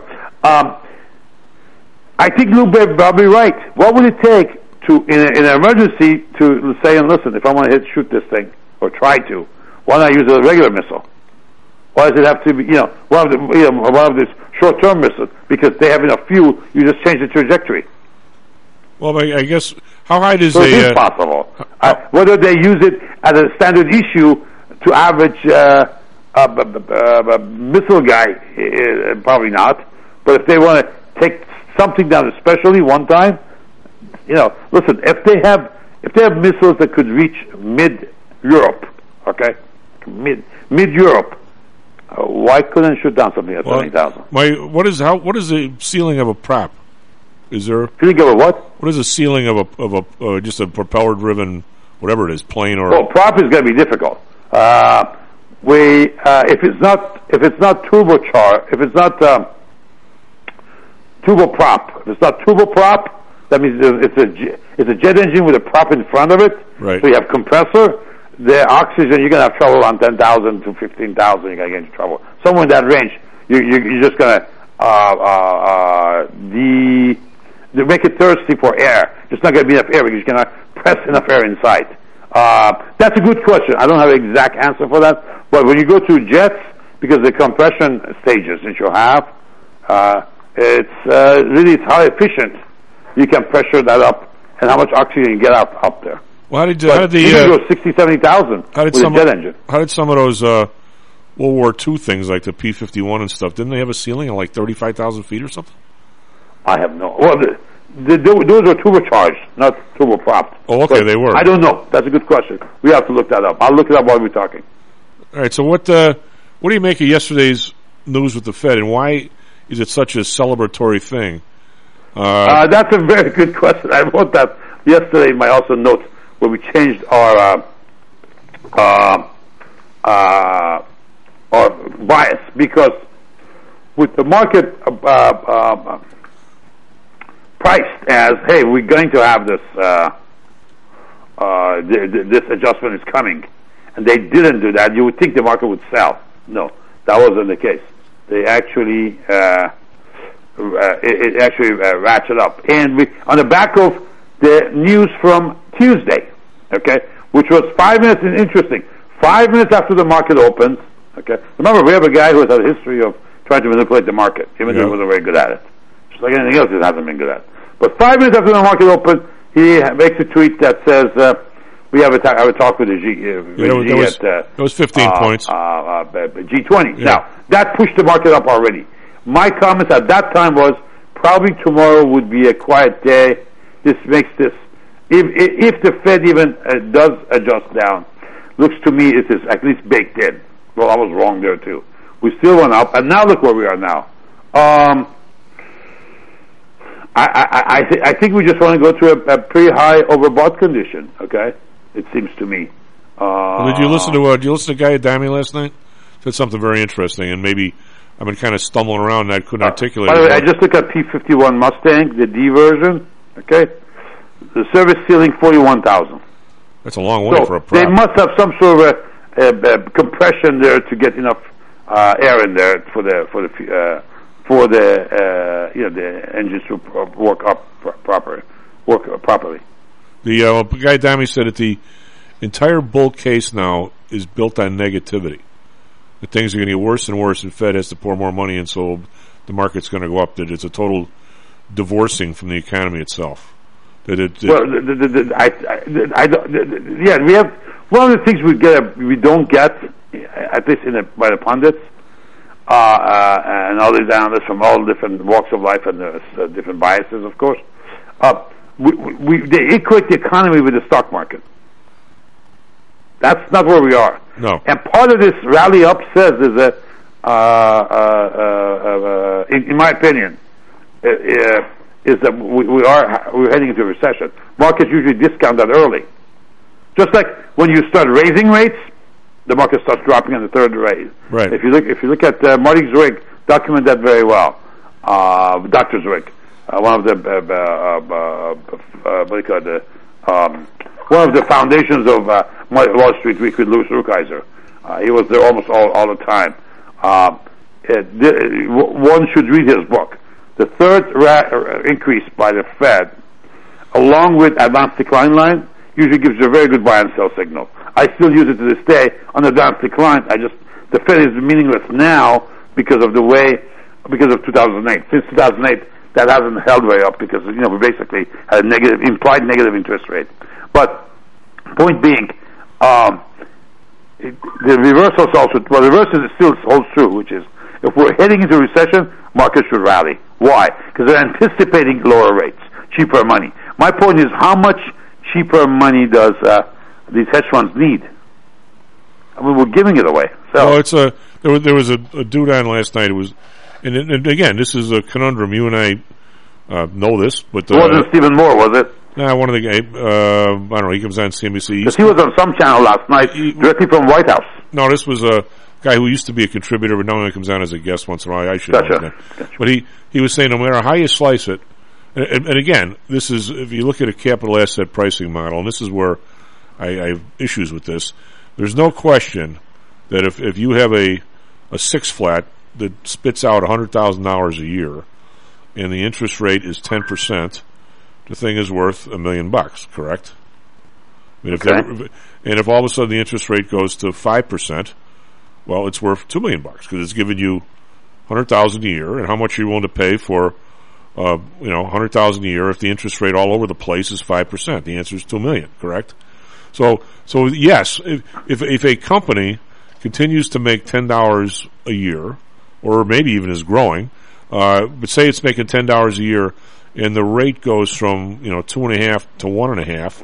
I think Lou may be right. What would it take to, in an emergency, to say, and listen, if I want to shoot this thing, or try to, why not use a regular missile? Why does it have to be, one of these short-term missiles? Because they have enough fuel, you just change the trajectory. Well, I guess, how high does so it is possible. Whether they use it as a standard issue to average missile guy, probably not. But if they want to take something down, especially one time, listen, if they have missiles that could reach mid-Europe, okay, mid-Europe, why couldn't it shoot down something at 70,000? What is the ceiling of a prop? Is there ceiling of a what? What is the ceiling of a just a propeller-driven, whatever it is, plane or? Well, prop is going to be difficult. If it's not turbocharged, if it's not turboprop, if it's not turboprop, that means it's a jet engine with a prop in front of it. Right. So you have compressor. The oxygen, you're going to have trouble around 10,000 to 15,000. You're going to get into trouble. Somewhere in that range, you're just going to make it thirsty for air. There's not going to be enough air because you cannot press enough air inside. That's a good question. I don't have an exact answer for that. But when you go to jets, because the compression stages that you have, it's how efficient you can pressure that up and how much oxygen you get up there. Well, how did you go 60, 70,000 with a jet engine? How did some of those World War II things like the P-51 and stuff, didn't they have a ceiling of like 35,000 feet or something? I have no... Well, those were turbocharged, not turbopropped. Oh, okay, but they were. I don't know. That's a good question. We have to look that up. I'll look it up while we're talking. All right, so what do you make of yesterday's news with the Fed, and why is it such a celebratory thing? That's a very good question. I wrote that yesterday in my also notes where we changed our bias, because with the market priced as, hey, we're going to have this this adjustment is coming, and they didn't do that, you would think the market would sell. No, that wasn't the case. They actually it actually ratcheted up, and on the back of the news from Tuesday, okay, which was 5 minutes interesting. 5 minutes after the market opens, okay. Remember, we have a guy who has a history of trying to manipulate the market, even though he wasn't very good at it. Just like anything else, he hasn't been good at. But 5 minutes after the market opens, he makes a tweet that says, "We have a talk with the G." That was 15 points. G20. Yeah. Now that pushed the market up already. My comments at that time was probably tomorrow would be a quiet day. This makes this, if the Fed even does adjust down, looks to me it is at least baked in. Well, I was wrong there too. We still went up, and now look where we are now. I think we just want to go to a pretty high overbought condition. Okay, it seems to me. Did you listen to Guy Adami last night? Said something very interesting, and maybe I've been kind of stumbling around and I couldn't articulate. By the way, I just looked at P51 Mustang, the D version. Okay, the service ceiling 41,000. That's a long way for a prop. They must have some sort of a compression there to get enough air in there for the engines to work properly. The Guy Adami said that the entire bull case now is built on negativity. That things are going to get worse and worse, and Fed has to pour more money in, so the market's going to go up. That it's a total divorcing from the economy itself. That we have one of the things we don't get, at least by the pundits and all these analysts from all different walks of life and different biases, of course. They equate the economy with the stock market. That's not where we are. No. And part of this rally up says is that, in my opinion, is that we're heading into a recession. Markets usually discount that early. Just like when you start raising rates, the market starts dropping on the third raise. Right. If you look at Marty Zwick, document that very well. Dr. Zwick, one of the one of the foundations of Wall Street Week with Louis Rukeyser. He was there almost all the time. One should read his book. The third increase by the Fed, along with advanced decline line, usually gives you a very good buy and sell signal. I still use it to this day on advanced decline. The Fed is meaningless now because of 2008. Since 2008, that hasn't held very up because we basically had a implied negative interest rate. But point being, the reversal the reverse still holds true, which is if we're heading into recession, markets should rally. Why? Because they're anticipating lower rates, cheaper money. My point is, how much cheaper money does these hedge funds need? I mean, we're giving it away. So there was a dude on last night. It was, and again, this is a conundrum. You and I know this, but it wasn't Stephen Moore, was it? Nah, one of the guys. I don't know. He comes on CNBC. Because he was on some channel last night, directly from White House. No, this was a guy who used to be a contributor, but now he comes on as a guest once in a while. I should know that. But he was saying, no matter how you slice it, and again, this is, if you look at a capital asset pricing model, and this is where I have issues with this, there's no question that if you have a 6 flat that spits out $100,000 a year, and the interest rate is 10%, the thing is worth $1 million, correct? I mean, if all of a sudden the interest rate goes to 5%, well, it's worth $2 million because it's giving you $100,000 a year, and how much are you willing to pay for $100,000 a year if the interest rate all over the place is 5%? The answer is $2 million, correct? So yes, if a company continues to make $10 a year, or maybe even is growing, but say it's making $10 a year, and the rate goes from 2.5 to 1.5,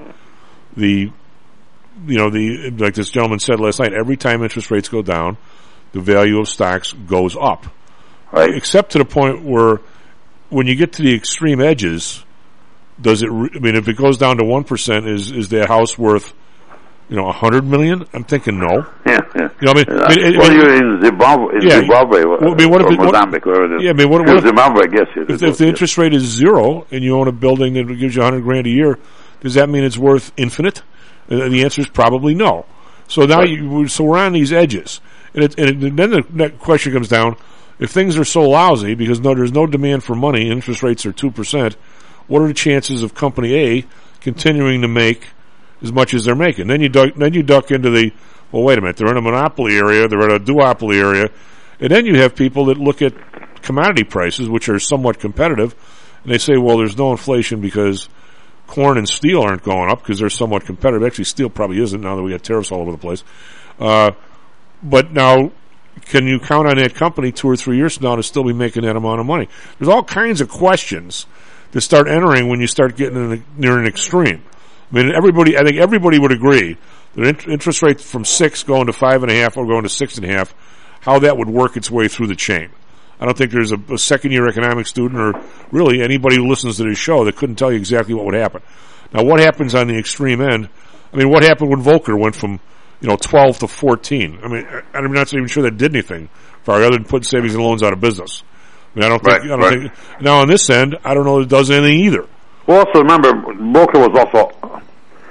like this gentleman said last night, every time interest rates go down, the value of stocks goes up. Right. Except to the point where, when you get to the extreme edges, does it? If it goes down to 1%, is the house worth $100 million? I'm thinking no. Yeah. You're in Zimbabwe. Zimbabwe. What if Mozambique, wherever it is. Yeah, what if Zimbabwe? I guess if the interest rate is zero and you own a building that gives you $100,000 a year, does that mean it's worth infinite? The answer is probably no. So now we're on these edges, and then the question comes down: if things are so lousy because there's no demand for money, interest rates are 2%, what are the chances of company A continuing to make as much as they're making? Then you duck into wait a minute, they're in a monopoly area, they're in a duopoly area, and then you have people that look at commodity prices, which are somewhat competitive, and they say, well, there's no inflation because corn and steel aren't going up because they're somewhat competitive. Actually, steel probably isn't now that we got tariffs all over the place. But now, can you count on that company 2 or 3 years from now to still be making that amount of money? There's all kinds of questions that start entering when you start getting near an extreme. I mean, I think everybody would agree that interest rates from 6 going to 5.5 or going to 6.5, how that would work its way through the chain. I don't think there's a second-year economics student or really anybody who listens to this show that couldn't tell you exactly what would happen. Now, what happens on the extreme end? I mean, what happened when Volcker went from 12 to 14? I mean, I'm not even sure that did anything for other than putting savings and loans out of business. I mean, I don't think. Now, on this end, I don't know that it does anything either. Well, also remember, Volcker was also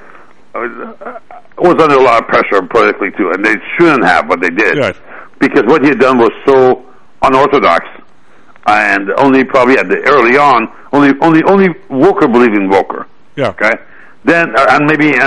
was under a lot of pressure politically too, and they shouldn't have, but they did, because what he had done was so unorthodox, and only probably early on, only Volcker believed in Volcker. Yeah. Okay. Then and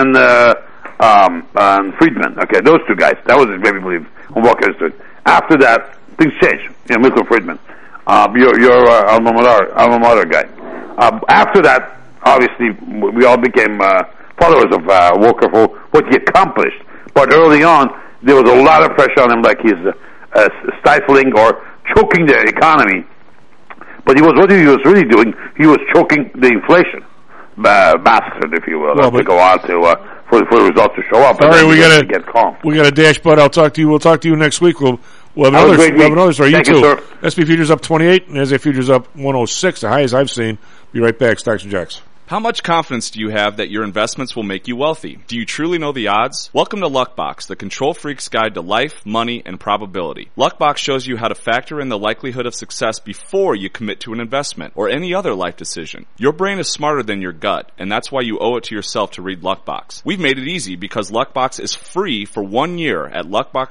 Friedman. Okay, those two guys. That was his baby belief on Volcker. After that, things changed. Milton Friedman, your alma mater guy. After that, obviously, we all became followers of Volcker for what he accomplished. But early on, there was a lot of pressure on him, like he's stifling or choking the economy. But what he was really doing, he was choking the inflation, masked, if you will, to go on for the results to show up. Sorry, we got to get calm. We got a dash, bud. I'll talk to you. We'll talk to you next week. We'll have another story. You too. Sir. SP futures up 28, and NASDAQ futures up 106. The highest I've seen. Be right back. Stocks and Jocks. How much confidence do you have that your investments will make you wealthy? Do you truly know the odds? Welcome to Luckbox, the control freak's guide to life, money, and probability. Luckbox shows you how to factor in the likelihood of success before you commit to an investment or any other life decision. Your brain is smarter than your gut, and that's why you owe it to yourself to read Luckbox. We've made it easy because Luckbox is free for 1 year at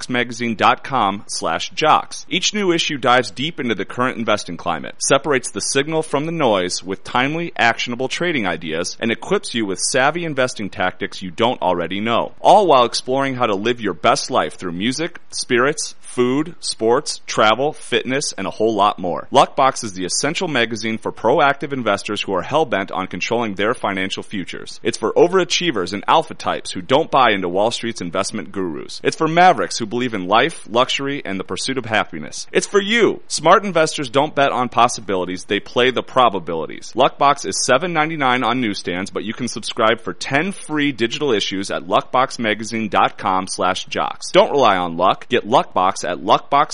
luckboxmagazine.com/jocks. Each new issue dives deep into the current investing climate, separates the signal from the noise with timely, actionable trading ideas, and equips you with savvy investing tactics you don't already know, all while exploring how to live your best life through music, spirits, food, sports, travel, fitness, and a whole lot more. Luckbox is the essential magazine for proactive investors who are hell-bent on controlling their financial futures. It's for overachievers and alpha types who don't buy into Wall Street's investment gurus. It's for mavericks who believe in life, luxury, and the pursuit of happiness. It's for you. Smart investors don't bet on possibilities, they play the probabilities. Luckbox is $7.99 on newsstands, but you can subscribe for 10 free digital issues at luckboxmagazine.com/jocks. Don't rely on luck. Get Luckbox at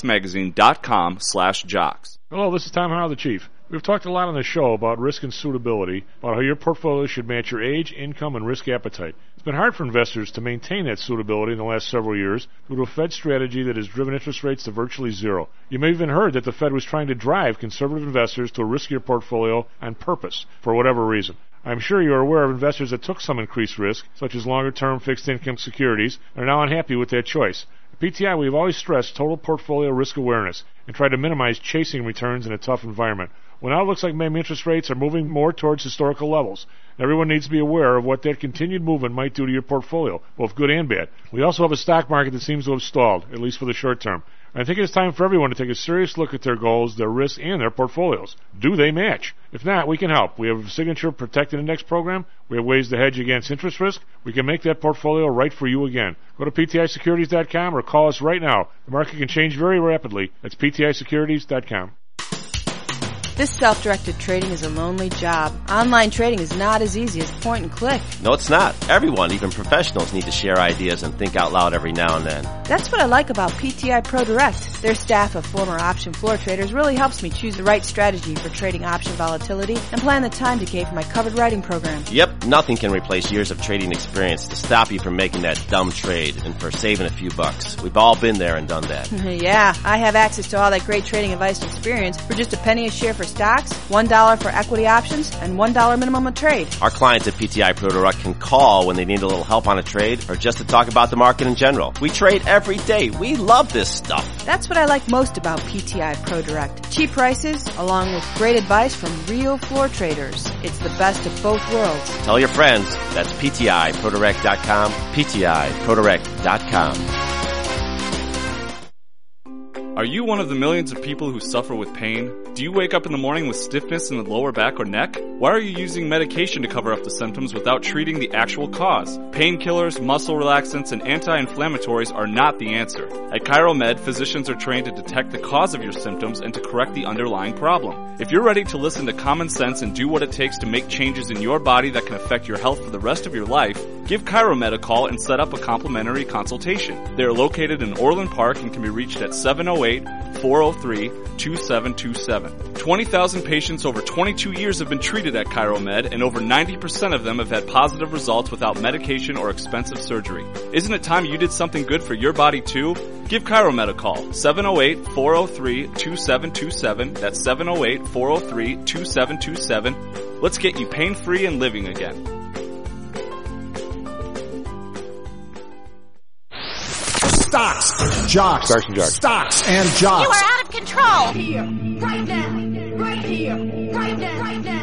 luckboxmagazine.com/jocks. Hello, this is Tom Howell, the Chief. We've talked a lot on the show about risk and suitability, about how your portfolio should match your age, income, and risk appetite. It's been hard for investors to maintain that suitability in the last several years due to a Fed strategy that has driven interest rates to virtually zero. You may have even heard that the Fed was trying to drive conservative investors to a riskier portfolio on purpose, for whatever reason. I'm sure you are aware of investors that took some increased risk, such as longer-term fixed-income securities, and are now unhappy with that choice. At PTI, we've always stressed total portfolio risk awareness and tried to minimize chasing returns in a tough environment. Well, now it looks like maybe interest rates are moving more towards historical levels. Everyone needs to be aware of what that continued movement might do to your portfolio, both good and bad. We also have a stock market that seems to have stalled, at least for the short term. I think it's time for everyone to take a serious look at their goals, their risks, and their portfolios. Do they match? If not, we can help. We have a signature protected index program. We have ways to hedge against interest risk. We can make that portfolio right for you again. Go to PTIsecurities.com or call us right now. The market can change very rapidly. That's PTIsecurities.com. This self-directed trading is a lonely job. Online trading is not as easy as point and click. No, it's not. Everyone, even professionals, need to share ideas and think out loud every now and then. That's what I like about PTI Pro Direct. Their staff of former option floor traders really helps me choose the right strategy for trading option volatility and plan the time decay for my covered writing program. Yep, nothing can replace years of trading experience to stop you from making that dumb trade and for saving a few bucks. We've all been there and done that. Yeah, I have access to all that great trading advice and experience for just a penny a share for stocks, $1 for equity options, and $1 minimum a trade. Our clients at PTI Pro Direct can call when they need a little help on a trade or just to talk about the market in general. We trade every day. We love this stuff. That's what I like most about PTI Pro Direct. Cheap prices, along with great advice from real floor traders. It's the best of both worlds. Tell your friends. That's PTIProdirect.com, PTIProdirect.com. Are you one of the millions of people who suffer with pain? Do you wake up in the morning with stiffness in the lower back or neck? Why are you using medication to cover up the symptoms without treating the actual cause? Painkillers, muscle relaxants, and anti-inflammatories are not the answer. At ChiroMed, physicians are trained to detect the cause of your symptoms and to correct the underlying problem. If you're ready to listen to common sense and do what it takes to make changes in your body that can affect your health for the rest of your life, give ChiroMed a call and set up a complimentary consultation. They are located in Orland Park and can be reached at 708-403-2727. 20,000 patients over 22 years have been treated at ChiroMed, and over 90% of them have had positive results without medication or expensive surgery. Isn't it time you did something good for your body too? Give ChiroMed a call, 708-403-2727. That's 708-403-2727. Let's get you pain-free and living again. Stocks, jocks, Stocks and jocks. Stocks and jocks. You are out of control. Right here, right now, right here, right now, right now.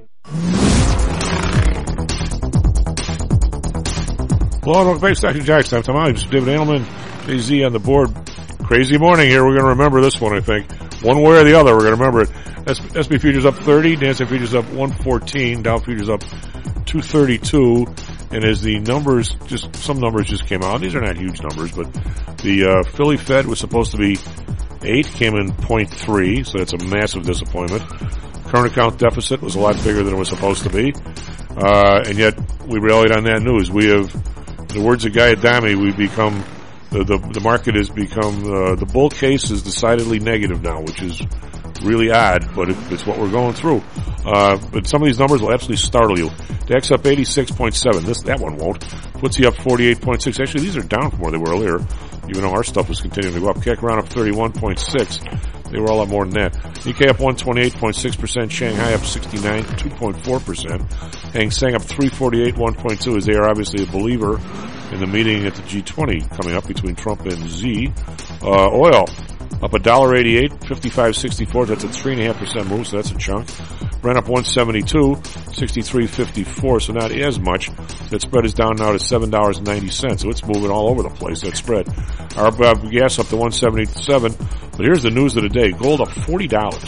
Hello and welcome back to Stocks and Jocks. I'm Tom Ives, David Edelman, Jay-Z on the board. Crazy morning here. We're going to remember this one, I think. One way or the other, we're going to remember it. SP futures up 30, NASDAQ futures up 114, Dow futures up 232. And as the numbers, some numbers just came out. These are not huge numbers, but the Philly Fed was supposed to be 8, came in 0.3, so that's a massive disappointment. Current account deficit was a lot bigger than it was supposed to be. And yet we rallied on that news. We have, in the words of Guy Adami, we've become, the market has become, the bull case is decidedly negative now, which is really odd, but it's what we're going through. But some of these numbers will absolutely startle you. DAX up 86.7. That one won't. FTSE up 48.6. Actually, these are down from where they were earlier, even though our stuff was continuing to go up. CAC around up 31.6. They were all up more than that. Nikkei up 128.6%. Shanghai up 69.2.4%. Hang Seng up 348, 1.2, as they are obviously a believer in the meeting at the G20 coming up between Trump and Xi. Oil up $1.88, 55.64. That's a 3.5% move, so that's a chunk. Brent up 172, 63.54, so not as much. That spread is down now to $7.90, so it's moving all over the place, that spread. Our gas up to 177, but here's the news of the day. Gold up $40,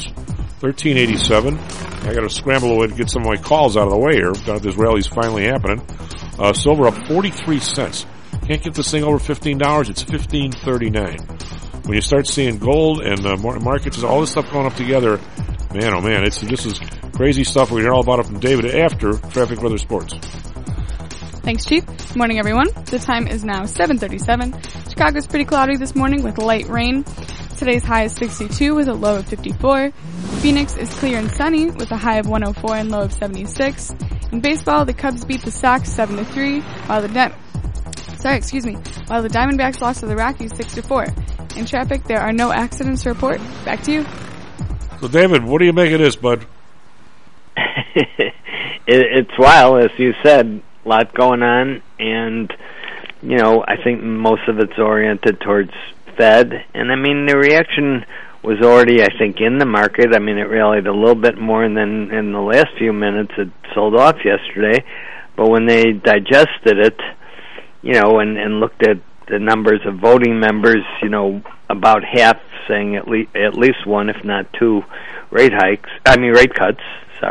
13.87. I gotta scramble away to get some of my calls out of the way here. This rally's finally happening. Silver up 43 cents. Can't get this thing over $15, it's $15.39. When you start seeing gold and markets, all this stuff going up together, man, oh man, this is crazy stuff. We're going to hear all about it from David after Traffic, Weather, Sports. Thanks, Chief. Good morning, everyone. The time is now 7:37. Chicago's pretty cloudy this morning with light rain. Today's high is 62 with a low of 54. Phoenix is clear and sunny with a high of 104 and low of 76. In baseball, the Cubs beat the Sox 7-3, while the Diamondbacks lost to the Rockies 6-4. In traffic, there are no accidents to report. Back to you. So, David, what do you make of this, bud? It's wild, as you said, a lot going on, and, I think most of it's oriented towards Fed, and the reaction was already, I think, in the market. It rallied a little bit more than in the last few minutes. It sold off yesterday, but when they digested it, and looked at the numbers of voting members, about half saying at least one, if not two, rate cuts.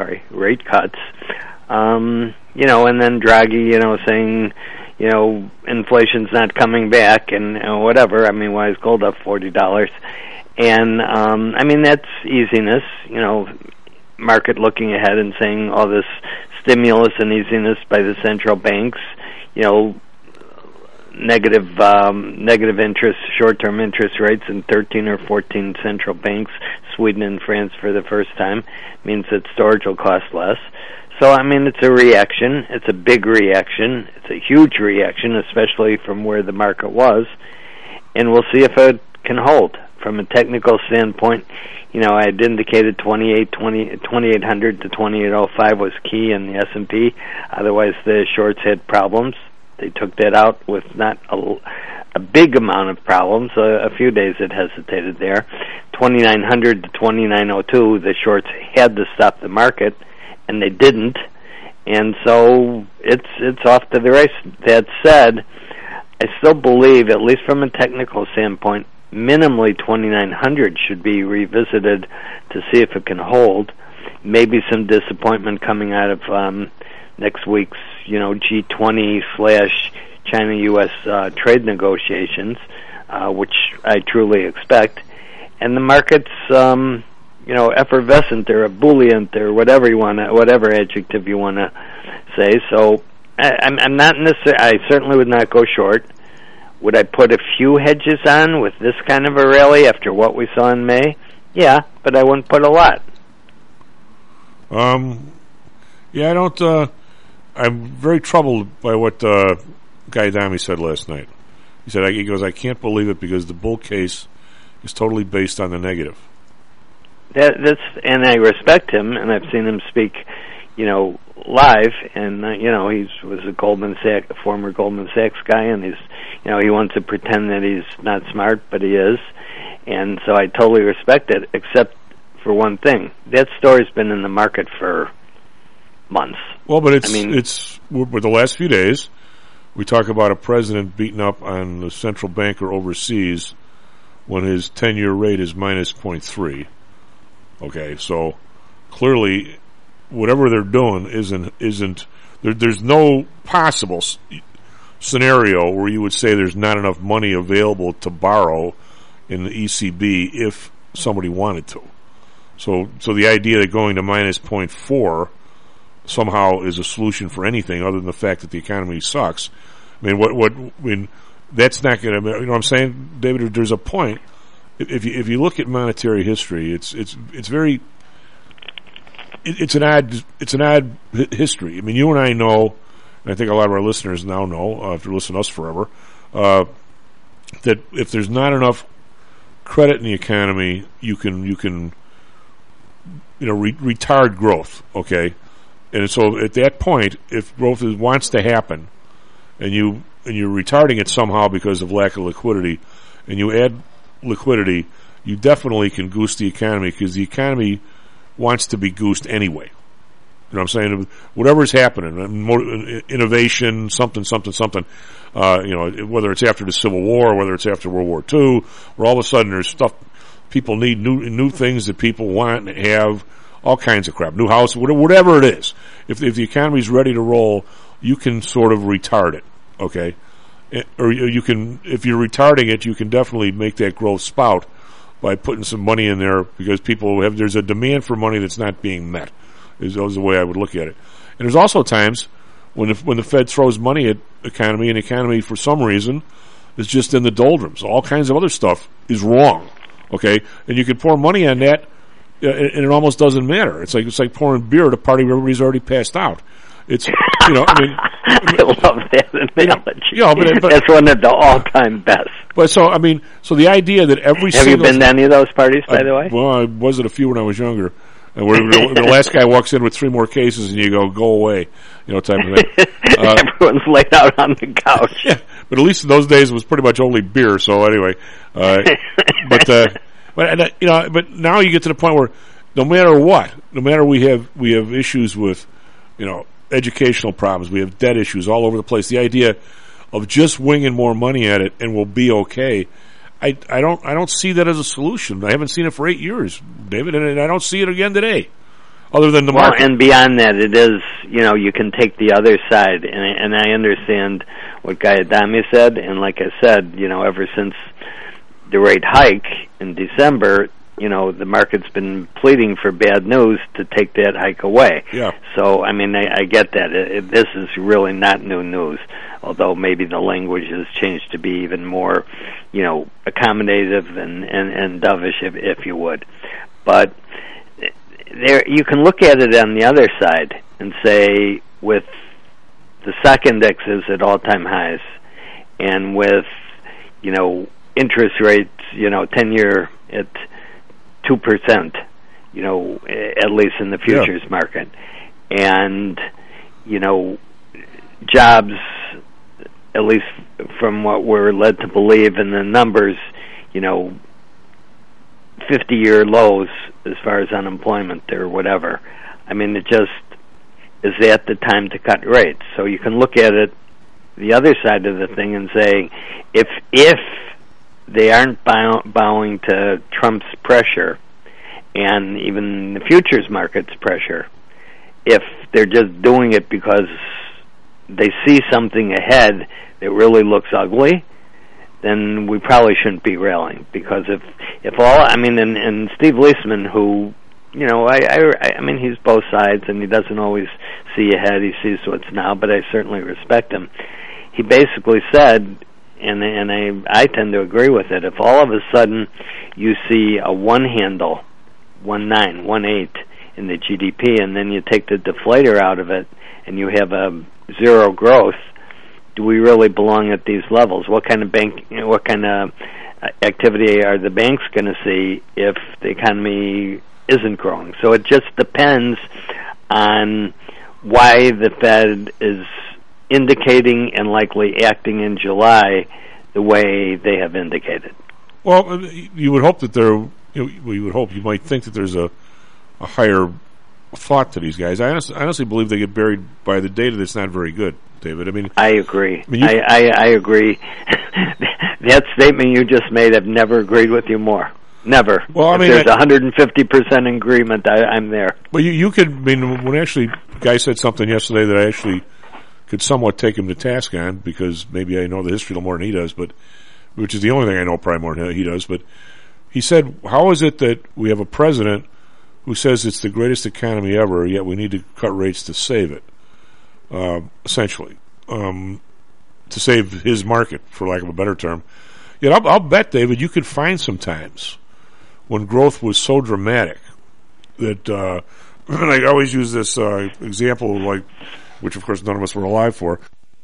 And then Draghi, saying, inflation's not coming back and whatever. Why is gold up $40? And, that's easiness. market looking ahead and saying all this stimulus and easiness by the central banks, negative interest, short-term interest rates in 13 or 14 central banks, Sweden and France for the first time, means that storage will cost less. So, it's a reaction. It's a big reaction. It's a huge reaction, especially from where the market was. And we'll see if it can hold. From a technical standpoint, I had indicated 2800 to 2805 was key in the S&P. Otherwise, the shorts had problems. They took that out with not a big amount of problems. A few days it hesitated there. 2900 to 2902, the shorts had to stop the market, and they didn't. And so it's off to the race. That said, I still believe, at least from a technical standpoint, minimally 2900 should be revisited to see if it can hold. Maybe some disappointment coming out of next week's G20/China-U.S. trade negotiations, which I truly expect. And the market's effervescent or ebullient or whatever adjective you want to say. So I'm not necessarily. I certainly would not go short. Would I put a few hedges on with this kind of a rally after what we saw in May? Yeah, but I wouldn't put a lot. I don't. I'm very troubled by what Guy Adami said last night. He goes, I can't believe it because the bull case is totally based on the negative. And I respect him, and I've seen him speak, live, and he was a former Goldman Sachs guy, and he's, he wants to pretend that he's not smart, but he is, and so I totally respect it, except for one thing. That story's been in the market for months. Well, but it's with the last few days, we talk about a president beating up on the central banker overseas when his 10-year rate is minus 0.3. Okay, so clearly, whatever they're doing isn't there's no possible scenario where you would say there's not enough money available to borrow in the ECB if somebody wanted to. So the idea that going to minus 0.4 somehow is a solution for anything other than the fact that the economy sucks. That's not going to. You know what I'm saying, David? There's a point. If you look at monetary history, it's an odd history. You and I know, and I think a lot of our listeners now know, after listening to us forever, that if there's not enough credit in the economy, you can retard growth. Okay, and so at that point, if growth wants to happen, and you're retarding it somehow because of lack of liquidity, and you add liquidity, you definitely can goose the economy because the economy wants to be goosed anyway. You know what I'm saying? Whatever's happening, innovation, something, whether it's after the Civil War, whether it's after World War II, where all of a sudden there's stuff, people need new things that people want and have, all kinds of crap, new house, whatever it is. If the economy's ready to roll, you can sort of retard it, okay? Or you can, if you're retarding it, you can definitely make that growth spout by putting some money in there because there's a demand for money that's not being met. Is the way I would look at it. And there's also times when the Fed throws money at economy, and the economy for some reason is just in the doldrums. All kinds of other stuff is wrong. Okay, and you can pour money on that, and it almost doesn't matter. It's like pouring beer at a party where everybody's already passed out. It's I love that analogy. But that's one of the all-time best. But so the idea that have you been to any of those parties, by the way? Well, I was at a few when I was younger. And where the last guy walks in with 3 more cases, and you go away, type of thing. Everyone's laid out on the couch. Yeah, but at least in those days it was pretty much only beer. So anyway, but now you get to the point where no matter what, we have issues with, educational problems, we have debt issues all over the place. The idea of just winging more money at it and we'll be okay. I don't see that as a solution. I haven't seen it for 8 years, David, and I don't see it again today. Other than the market. And beyond that, it is, you can take the other side, and I understand what Guy Adami said, and like I said, ever since the rate hike in December, the market's been pleading for bad news to take that hike away. Yeah. So, I mean, I get that. This is really not new news, although maybe the language has changed to be even more, accommodative and dovish, if you would. But there, you can look at it on the other side and say, with the stock indexes at all-time highs, and with, interest rates, 10-year at 2%, at least in the futures market. And, jobs, at least from what we're led to believe in the numbers, 50-year lows as far as unemployment or whatever. I mean, it just is at the time to cut rates. So you can look at it, the other side of the thing, and say, if they aren't bowing to Trump's pressure and even the futures market's pressure, if they're just doing it because they see something ahead that really looks ugly, then we probably shouldn't be railing. Because if all, and Steve Leisman, who, I mean, he's both sides and he doesn't always see ahead, he sees what's now, but I certainly respect him. He basically said, and I tend to agree with it, if all of a sudden you see a 1-handle, 1.9, 1.8 in the GDP, and then you take the deflator out of it and you have a zero growth, do we really belong at these levels? What kind of activity are the banks going to see if the economy isn't growing? So it just depends on why the Fed is indicating and likely acting in July the way they have indicated. Well, you would hope that you might think that there's a higher thought to these guys. I honestly believe they get buried by the data that's not very good, David. I agree. I agree. That statement you just made, I've never agreed with you more. Never. Well, if there's 150% agreement, I'm there. Well, you could, when actually a guy said something yesterday that I actually could somewhat take him to task on, because maybe I know the history a little more than he does, but which is the only thing I know probably more than he does, but he said, how is it that we have a president who says it's the greatest economy ever, yet we need to cut rates to save it, essentially, to save his market, for lack of a better term. Yet I'll bet, David, you could find some times when growth was so dramatic that, and I always use this example, which of course none of us were alive for,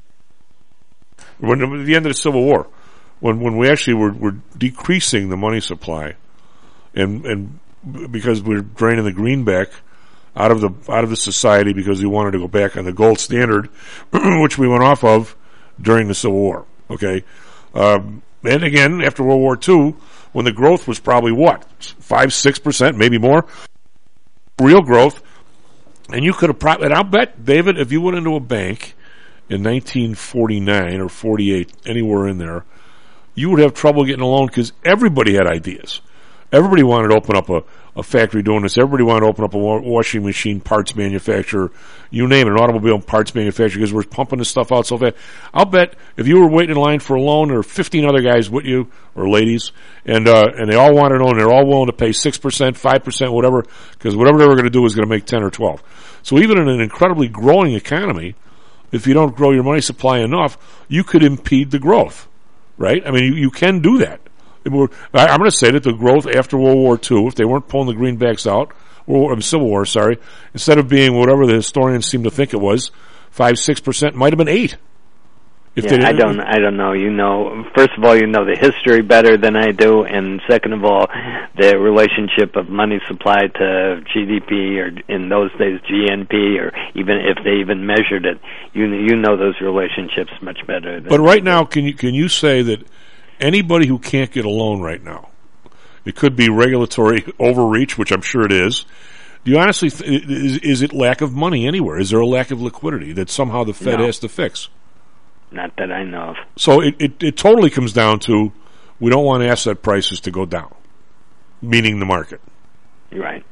when at the end of the Civil War, when we actually were decreasing the money supply, and because we're draining the greenback out of the society because we wanted to go back on the gold standard, which we went off of during the Civil War. Okay, and again after World War II, when the growth was probably 5-6%, maybe more, real growth, and you could have and I'll bet, David, if you went into a bank in 1949 or 48, anywhere in there, you would have trouble getting a loan because everybody had ideas. Everybody wanted to open up a factory doing this. Everybody wanted to open up a washing machine parts manufacturer, you name it, an automobile parts manufacturer, because we're pumping this stuff out so fast. I'll bet if you were waiting in line for a loan, there were 15 other guys with you, or ladies, and they all wanted a loan. They're all willing to pay 6%, 5%, whatever, because whatever they were going to do was going to make 10 or 12. So even in an incredibly growing economy, if you don't grow your money supply enough, you could impede the growth, right? I mean, you can do that. I'm going to say that the growth after World War II, if they weren't pulling the greenbacks out, Civil War, instead of being whatever the historians seem to think it was, 5-6%, might have been 8. I don't know. First of all, you know the history better than I do, and second of all, the relationship of money supply to GDP, or in those days GNP, or even if they even measured it, you know those relationships much better. But right now, can you say that anybody who can't get a loan right now, it could be regulatory overreach, which I'm sure it is. Do you honestly is it lack of money anywhere? Is there a lack of liquidity that somehow the Fed has to fix? Not that I know of. So it totally comes down to, we don't want asset prices to go down, meaning the market. Right.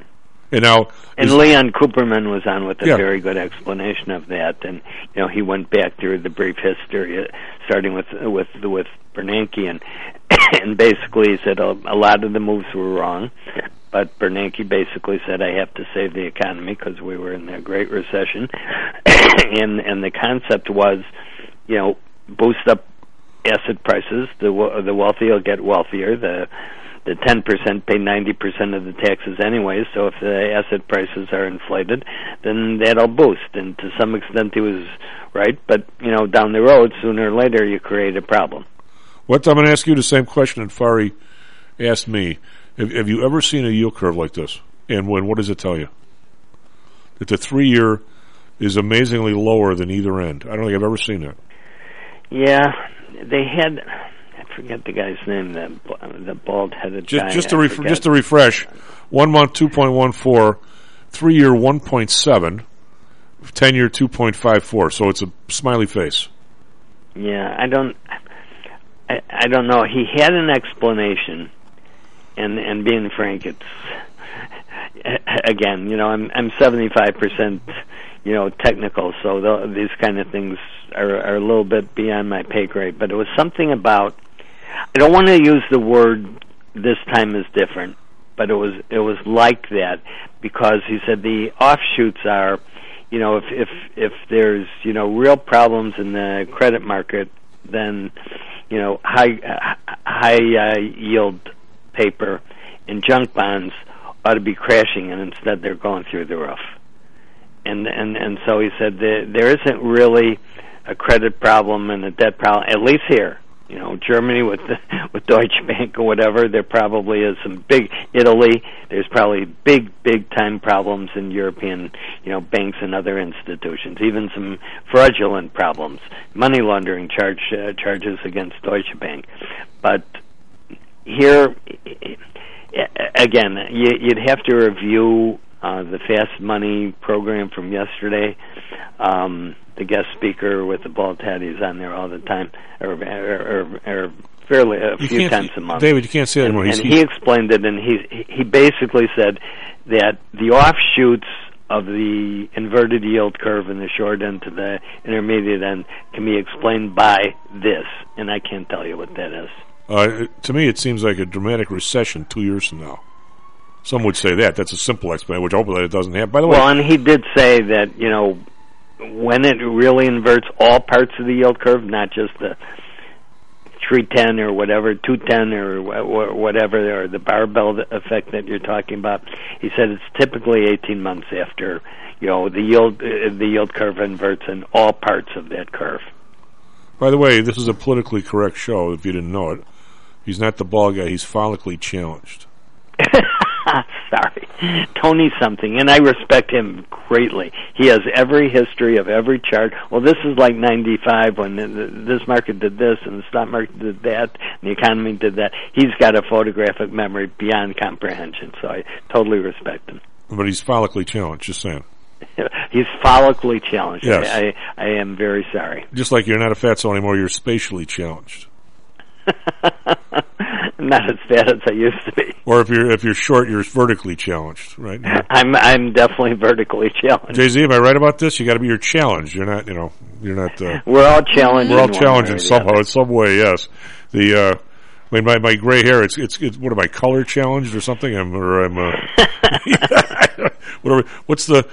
And now, and Leon Cooperman was on with a Yeah. very good explanation of that, and he went back through the brief history, starting with Bernanke, and basically he said a lot of the moves were wrong, but Bernanke basically said, I have to save the economy because we were in the Great Recession, and the concept was, boost up asset prices, the wealthy will get wealthier, the 10% pay 90% of the taxes anyway, so if the asset prices are inflated, then that'll boost. And to some extent he was right, but, down the road, sooner or later, you create a problem. I'm going to ask you the same question that Fari asked me. Have you ever seen a yield curve like this? And what does it tell you? That the 3-year is amazingly lower than either end. I don't think I've ever seen that. Yeah, they had... I forget the guy's name, the bald-headed guy. Just to refresh, 1 month 2.14, 3-year 1.7, 10-year 2.54. So it's a smiley face. Yeah, I don't know. He had an explanation, and being frank, it's again, I'm 75%, technical, so these kind of things are a little bit beyond my pay grade. But it was something about. I don't want to use the word this time is different, but it was like that because he said the offshoots are, if there's real problems in the credit market, then high yield paper and junk bonds ought to be crashing, and instead they're going through the roof. And so he said there isn't really a credit problem and a debt problem, at least here. Germany with Deutsche Bank or whatever, there probably is some big Italy. There's probably big time problems in European, banks and other institutions. Even some fraudulent problems, money laundering charges against Deutsche Bank. But here, again, you'd have to review the Fast Money program from yesterday. The guest speaker with the bald head, he's on there all the time, or fairly a few times a month. David, you can't say that anymore. And he explained it, and he basically said that the offshoots of the inverted yield curve in the short end to the intermediate end can be explained by this, and I can't tell you what that is. To me, it seems like a dramatic recession 2 years from now. Some would say that. That's a simple explanation, which hopefully it doesn't happen. By the way, well, and he did say that, when it really inverts all parts of the yield curve, not just the 310 or whatever, 210 or whatever, or the barbell effect that you're talking about, he said it's typically 18 months after, the yield curve inverts in all parts of that curve. By the way, this is a politically correct show, if you didn't know it. He's not the bald guy. He's follically challenged. Sorry. Tony something, and I respect him greatly. He has every history of every chart. Well, this is like 95 when this market did this and the stock market did that and the economy did that. He's got a photographic memory beyond comprehension, so I totally respect him. But he's follically challenged, just saying. He's follically challenged. Yes. I am very sorry. Just like you're not a fatso anymore, you're spatially challenged. Not as bad as I used to be. Or if you're short, you're vertically challenged, right? I'm definitely vertically challenged. Jay-Z, am I right about this? You got to be your challenge. You're not, you're not. We're all challenged. We're all challenged in somehow, in some way. Yes. My gray hair. It's what am I, color challenged or something? Whatever. What's the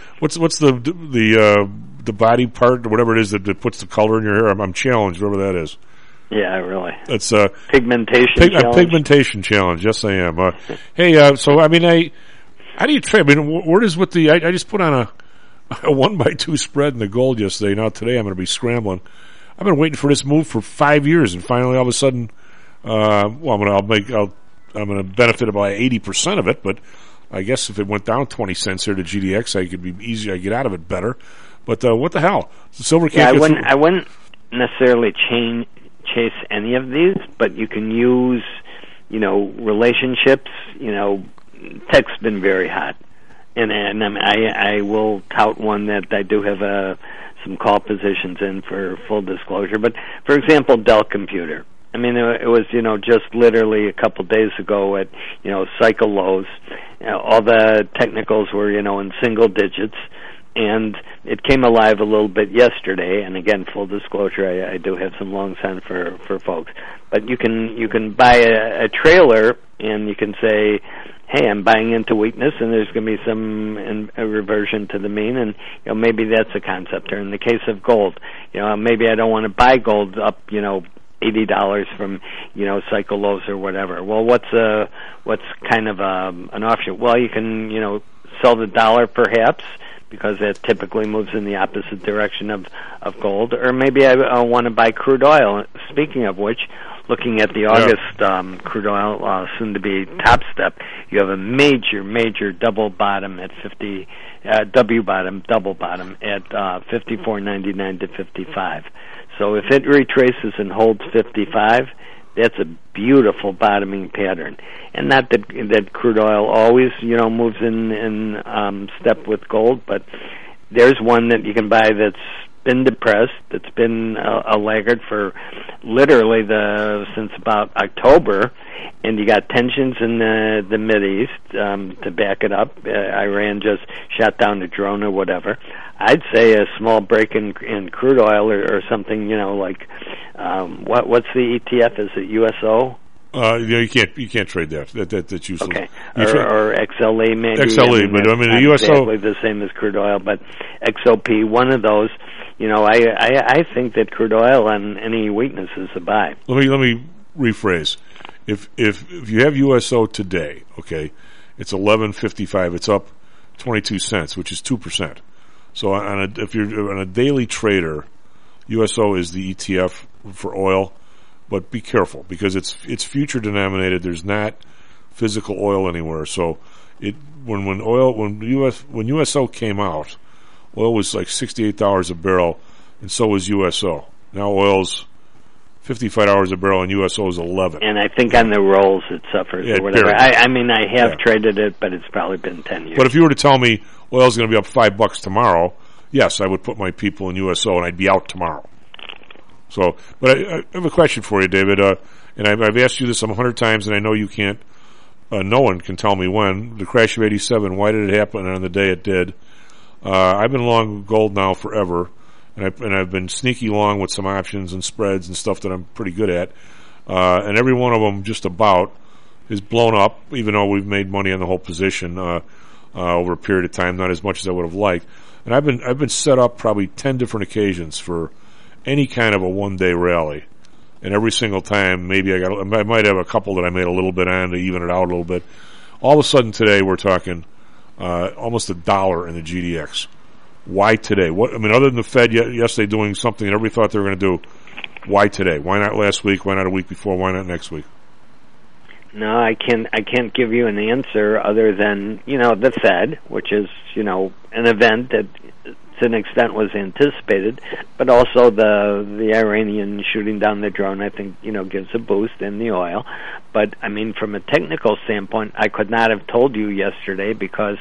body part or whatever it is that puts the color in your hair? I'm challenged, whatever that is. Yeah, really. That's pigmentation challenge. Pigmentation challenge. Yes, I am. Hey, so how do you trade? I mean, where does with the? I just put on a 1x2 spread in the gold yesterday. Now today I'm going to be scrambling. I've been waiting for this move for 5 years, and finally, all of a sudden, I'm going to benefit by 80% of it. But I guess if it went down 20 cents here to GDX, I could be easier. I get out of it better. But what the hell? The silver can't. Yeah, I wouldn't necessarily chase any of these, but you can use, relationships. Tech's been very hot, and I will tout one that I do have some call positions in for full disclosure. But for example, Dell Computer, I mean, it was, just literally a couple days ago at, cycle lows. All the technicals were, in single digits. And it came alive a little bit yesterday. And again, full disclosure, I do have some longs on for folks. But you can buy a trailer, and you can say, hey, I'm buying into weakness, and there's going to be a reversion to the mean, and maybe that's a concept. Or in the case of gold, maybe I don't want to buy gold up, $80 from cycle lows or whatever. Well, what's kind of an option? Well, you can sell the dollar perhaps, because that typically moves in the opposite direction of gold. Or maybe I want to buy crude oil. Speaking of which, looking at the August crude oil, soon to be top step, you have a major double bottom at 50, double bottom at 54.99 to 55. So if it retraces and holds 55, that's a beautiful bottoming pattern. And not that crude oil always, moves in step with gold, but there's one that you can buy that's been depressed, that's been a laggard for literally since about October, and you got tensions in the Mideast to back it up. Iran just shot down a drone or whatever. I'd say a small break in crude oil or something, like what's the ETF? Is it USO? You can't trade that. That's useless. Okay, or XLE maybe. XLE, but I mean the USO exactly the same as crude oil, but XOP, one of those. I think that crude oil on any weakness is a buy. Let me rephrase. If you have USO today, okay, it's 11.55. It's up 22 cents, which is 2%. So if you're on a daily trader, USO is the ETF for oil. But be careful, because it's future denominated. There's not physical oil anywhere. So when USO came out, oil was like $68 a barrel, and so was USO. Now oil's $55 a barrel, and USO is $11. And I think on the rolls it suffers or whatever. I have traded it, but it's probably been 10 years. But if you were to tell me oil's going to be up $5 tomorrow, yes, I would put my people in USO, and I'd be out tomorrow. So, but I have a question for you, David, and I've asked you this 100 times, and I know you can't, no one can tell me when. The crash of 87, why did it happen on the day it did? I've been long gold now forever, and I've been sneaky long with some options and spreads and stuff that I'm pretty good at, and every one of them just about is blown up, even though we've made money on the whole position over a period of time, not as much as I would have liked. And I've been set up probably 10 different occasions for any kind of a one-day rally, and every single time maybe I might have a couple that I made a little bit on to even it out a little bit. All of a sudden today we're talking almost $1 in the GDX. Why today? Other than the Fed yesterday doing something that everybody thought they were going to do, why today? Why not last week? Why not a week before? Why not next week? No, I can't give you an answer other than the Fed, which is an event that to an extent was anticipated, but also the Iranian shooting down the drone, I think, gives a boost in the oil. But, from a technical standpoint, I could not have told you yesterday because,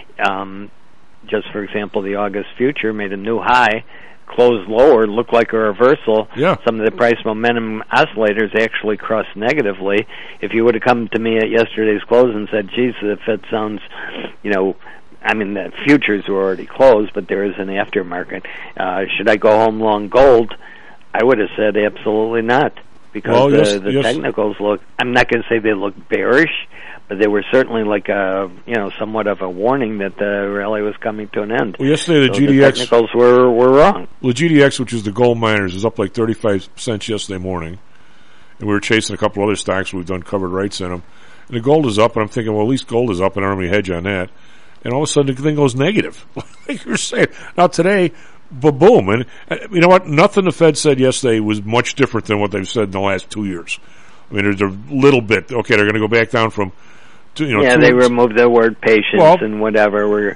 just for example, the August future made a new high, closed lower, looked like a reversal. Yeah. Some of the price momentum oscillators actually crossed negatively. If you would have come to me at yesterday's close and said, geez, the Fed sounds, the futures were already closed, but there is an aftermarket. Should I go home long gold? I would have said absolutely not, because the technicals look, I'm not going to say they look bearish, but they were certainly like somewhat of a warning that the rally was coming to an end. Well, yesterday the GDX... The technicals were wrong. Well, the GDX, which is the gold miners, is up like 35 cents yesterday morning, and we were chasing a couple other stocks. We've done covered rights in them. And the gold is up, and I'm thinking, well, at least gold is up, and I don't have any hedge on that. And all of a sudden the thing goes negative. Like you're saying. Now today, boom. And you know what? Nothing the Fed said yesterday was much different than what they've said in the last 2 years. There's a little bit. Okay, they're going to go back down from... they removed the word patience and whatever. We're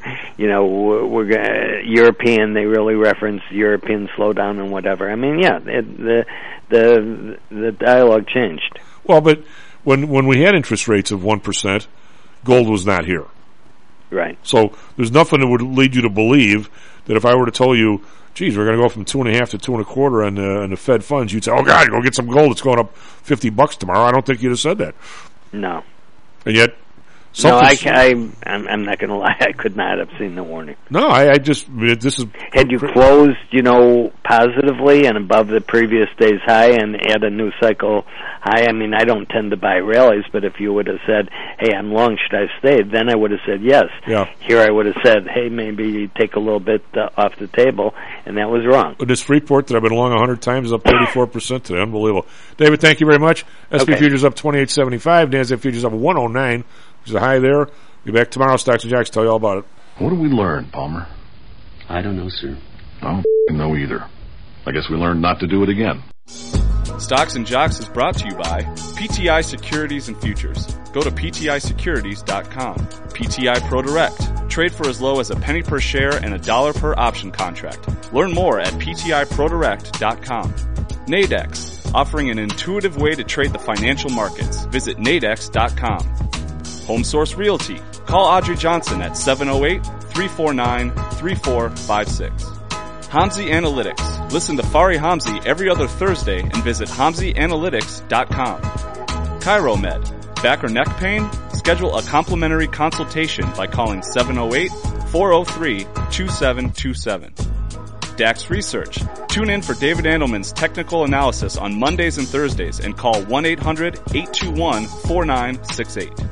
European. They really reference European slowdown and whatever. The dialogue changed. Well, but when we had interest rates of 1%, gold was not here. Right. So there's nothing that would lead you to believe that if I were to tell you, geez, we're going to go from 2.5 to 2.25 on the Fed funds, you'd say, oh God, go get some gold. It's going up $50 tomorrow. I don't think you'd have said that. No. And yet, no, I'm not going to lie. I could not have seen the warning. No, this is... Had you closed, positively and above the previous day's high and add a new cycle high, I mean, I don't tend to buy rallies, but if you would have said, hey, I'm long, should I stay? Then I would have said yes. Yeah. Here I would have said, hey, maybe take a little bit off the table, and that was wrong. But this Freeport that I've been long 100 times is up 34% today. Unbelievable. David, thank you very much. SP Futures up 28.75. NASDAQ Futures up 109. There's a high there. Be back tomorrow. Stocks and Jocks tell you all about it. What did we learn, Palmer? I don't know, sir. I don't know either. I guess we learned not to do it again. Stocks and Jocks is brought to you by PTI Securities and Futures. Go to PTIsecurities.com. PTI Pro Direct. Trade for as low as a penny per share and $1 per option contract. Learn more at PTIProDirect.com. Nadex. Offering an intuitive way to trade the financial markets. Visit Nadex.com. Home Source Realty. Call Audrey Johnson at 708-349-3456. Hamzy Analytics. Listen to Fari Hamzy every other Thursday and visit HamzyAnalytics.com. ChiroMed. Back or neck pain? Schedule a complimentary consultation by calling 708-403-2727. DAX Research. Tune in for David Andelman's technical analysis on Mondays and Thursdays and call 1-800-821-4968.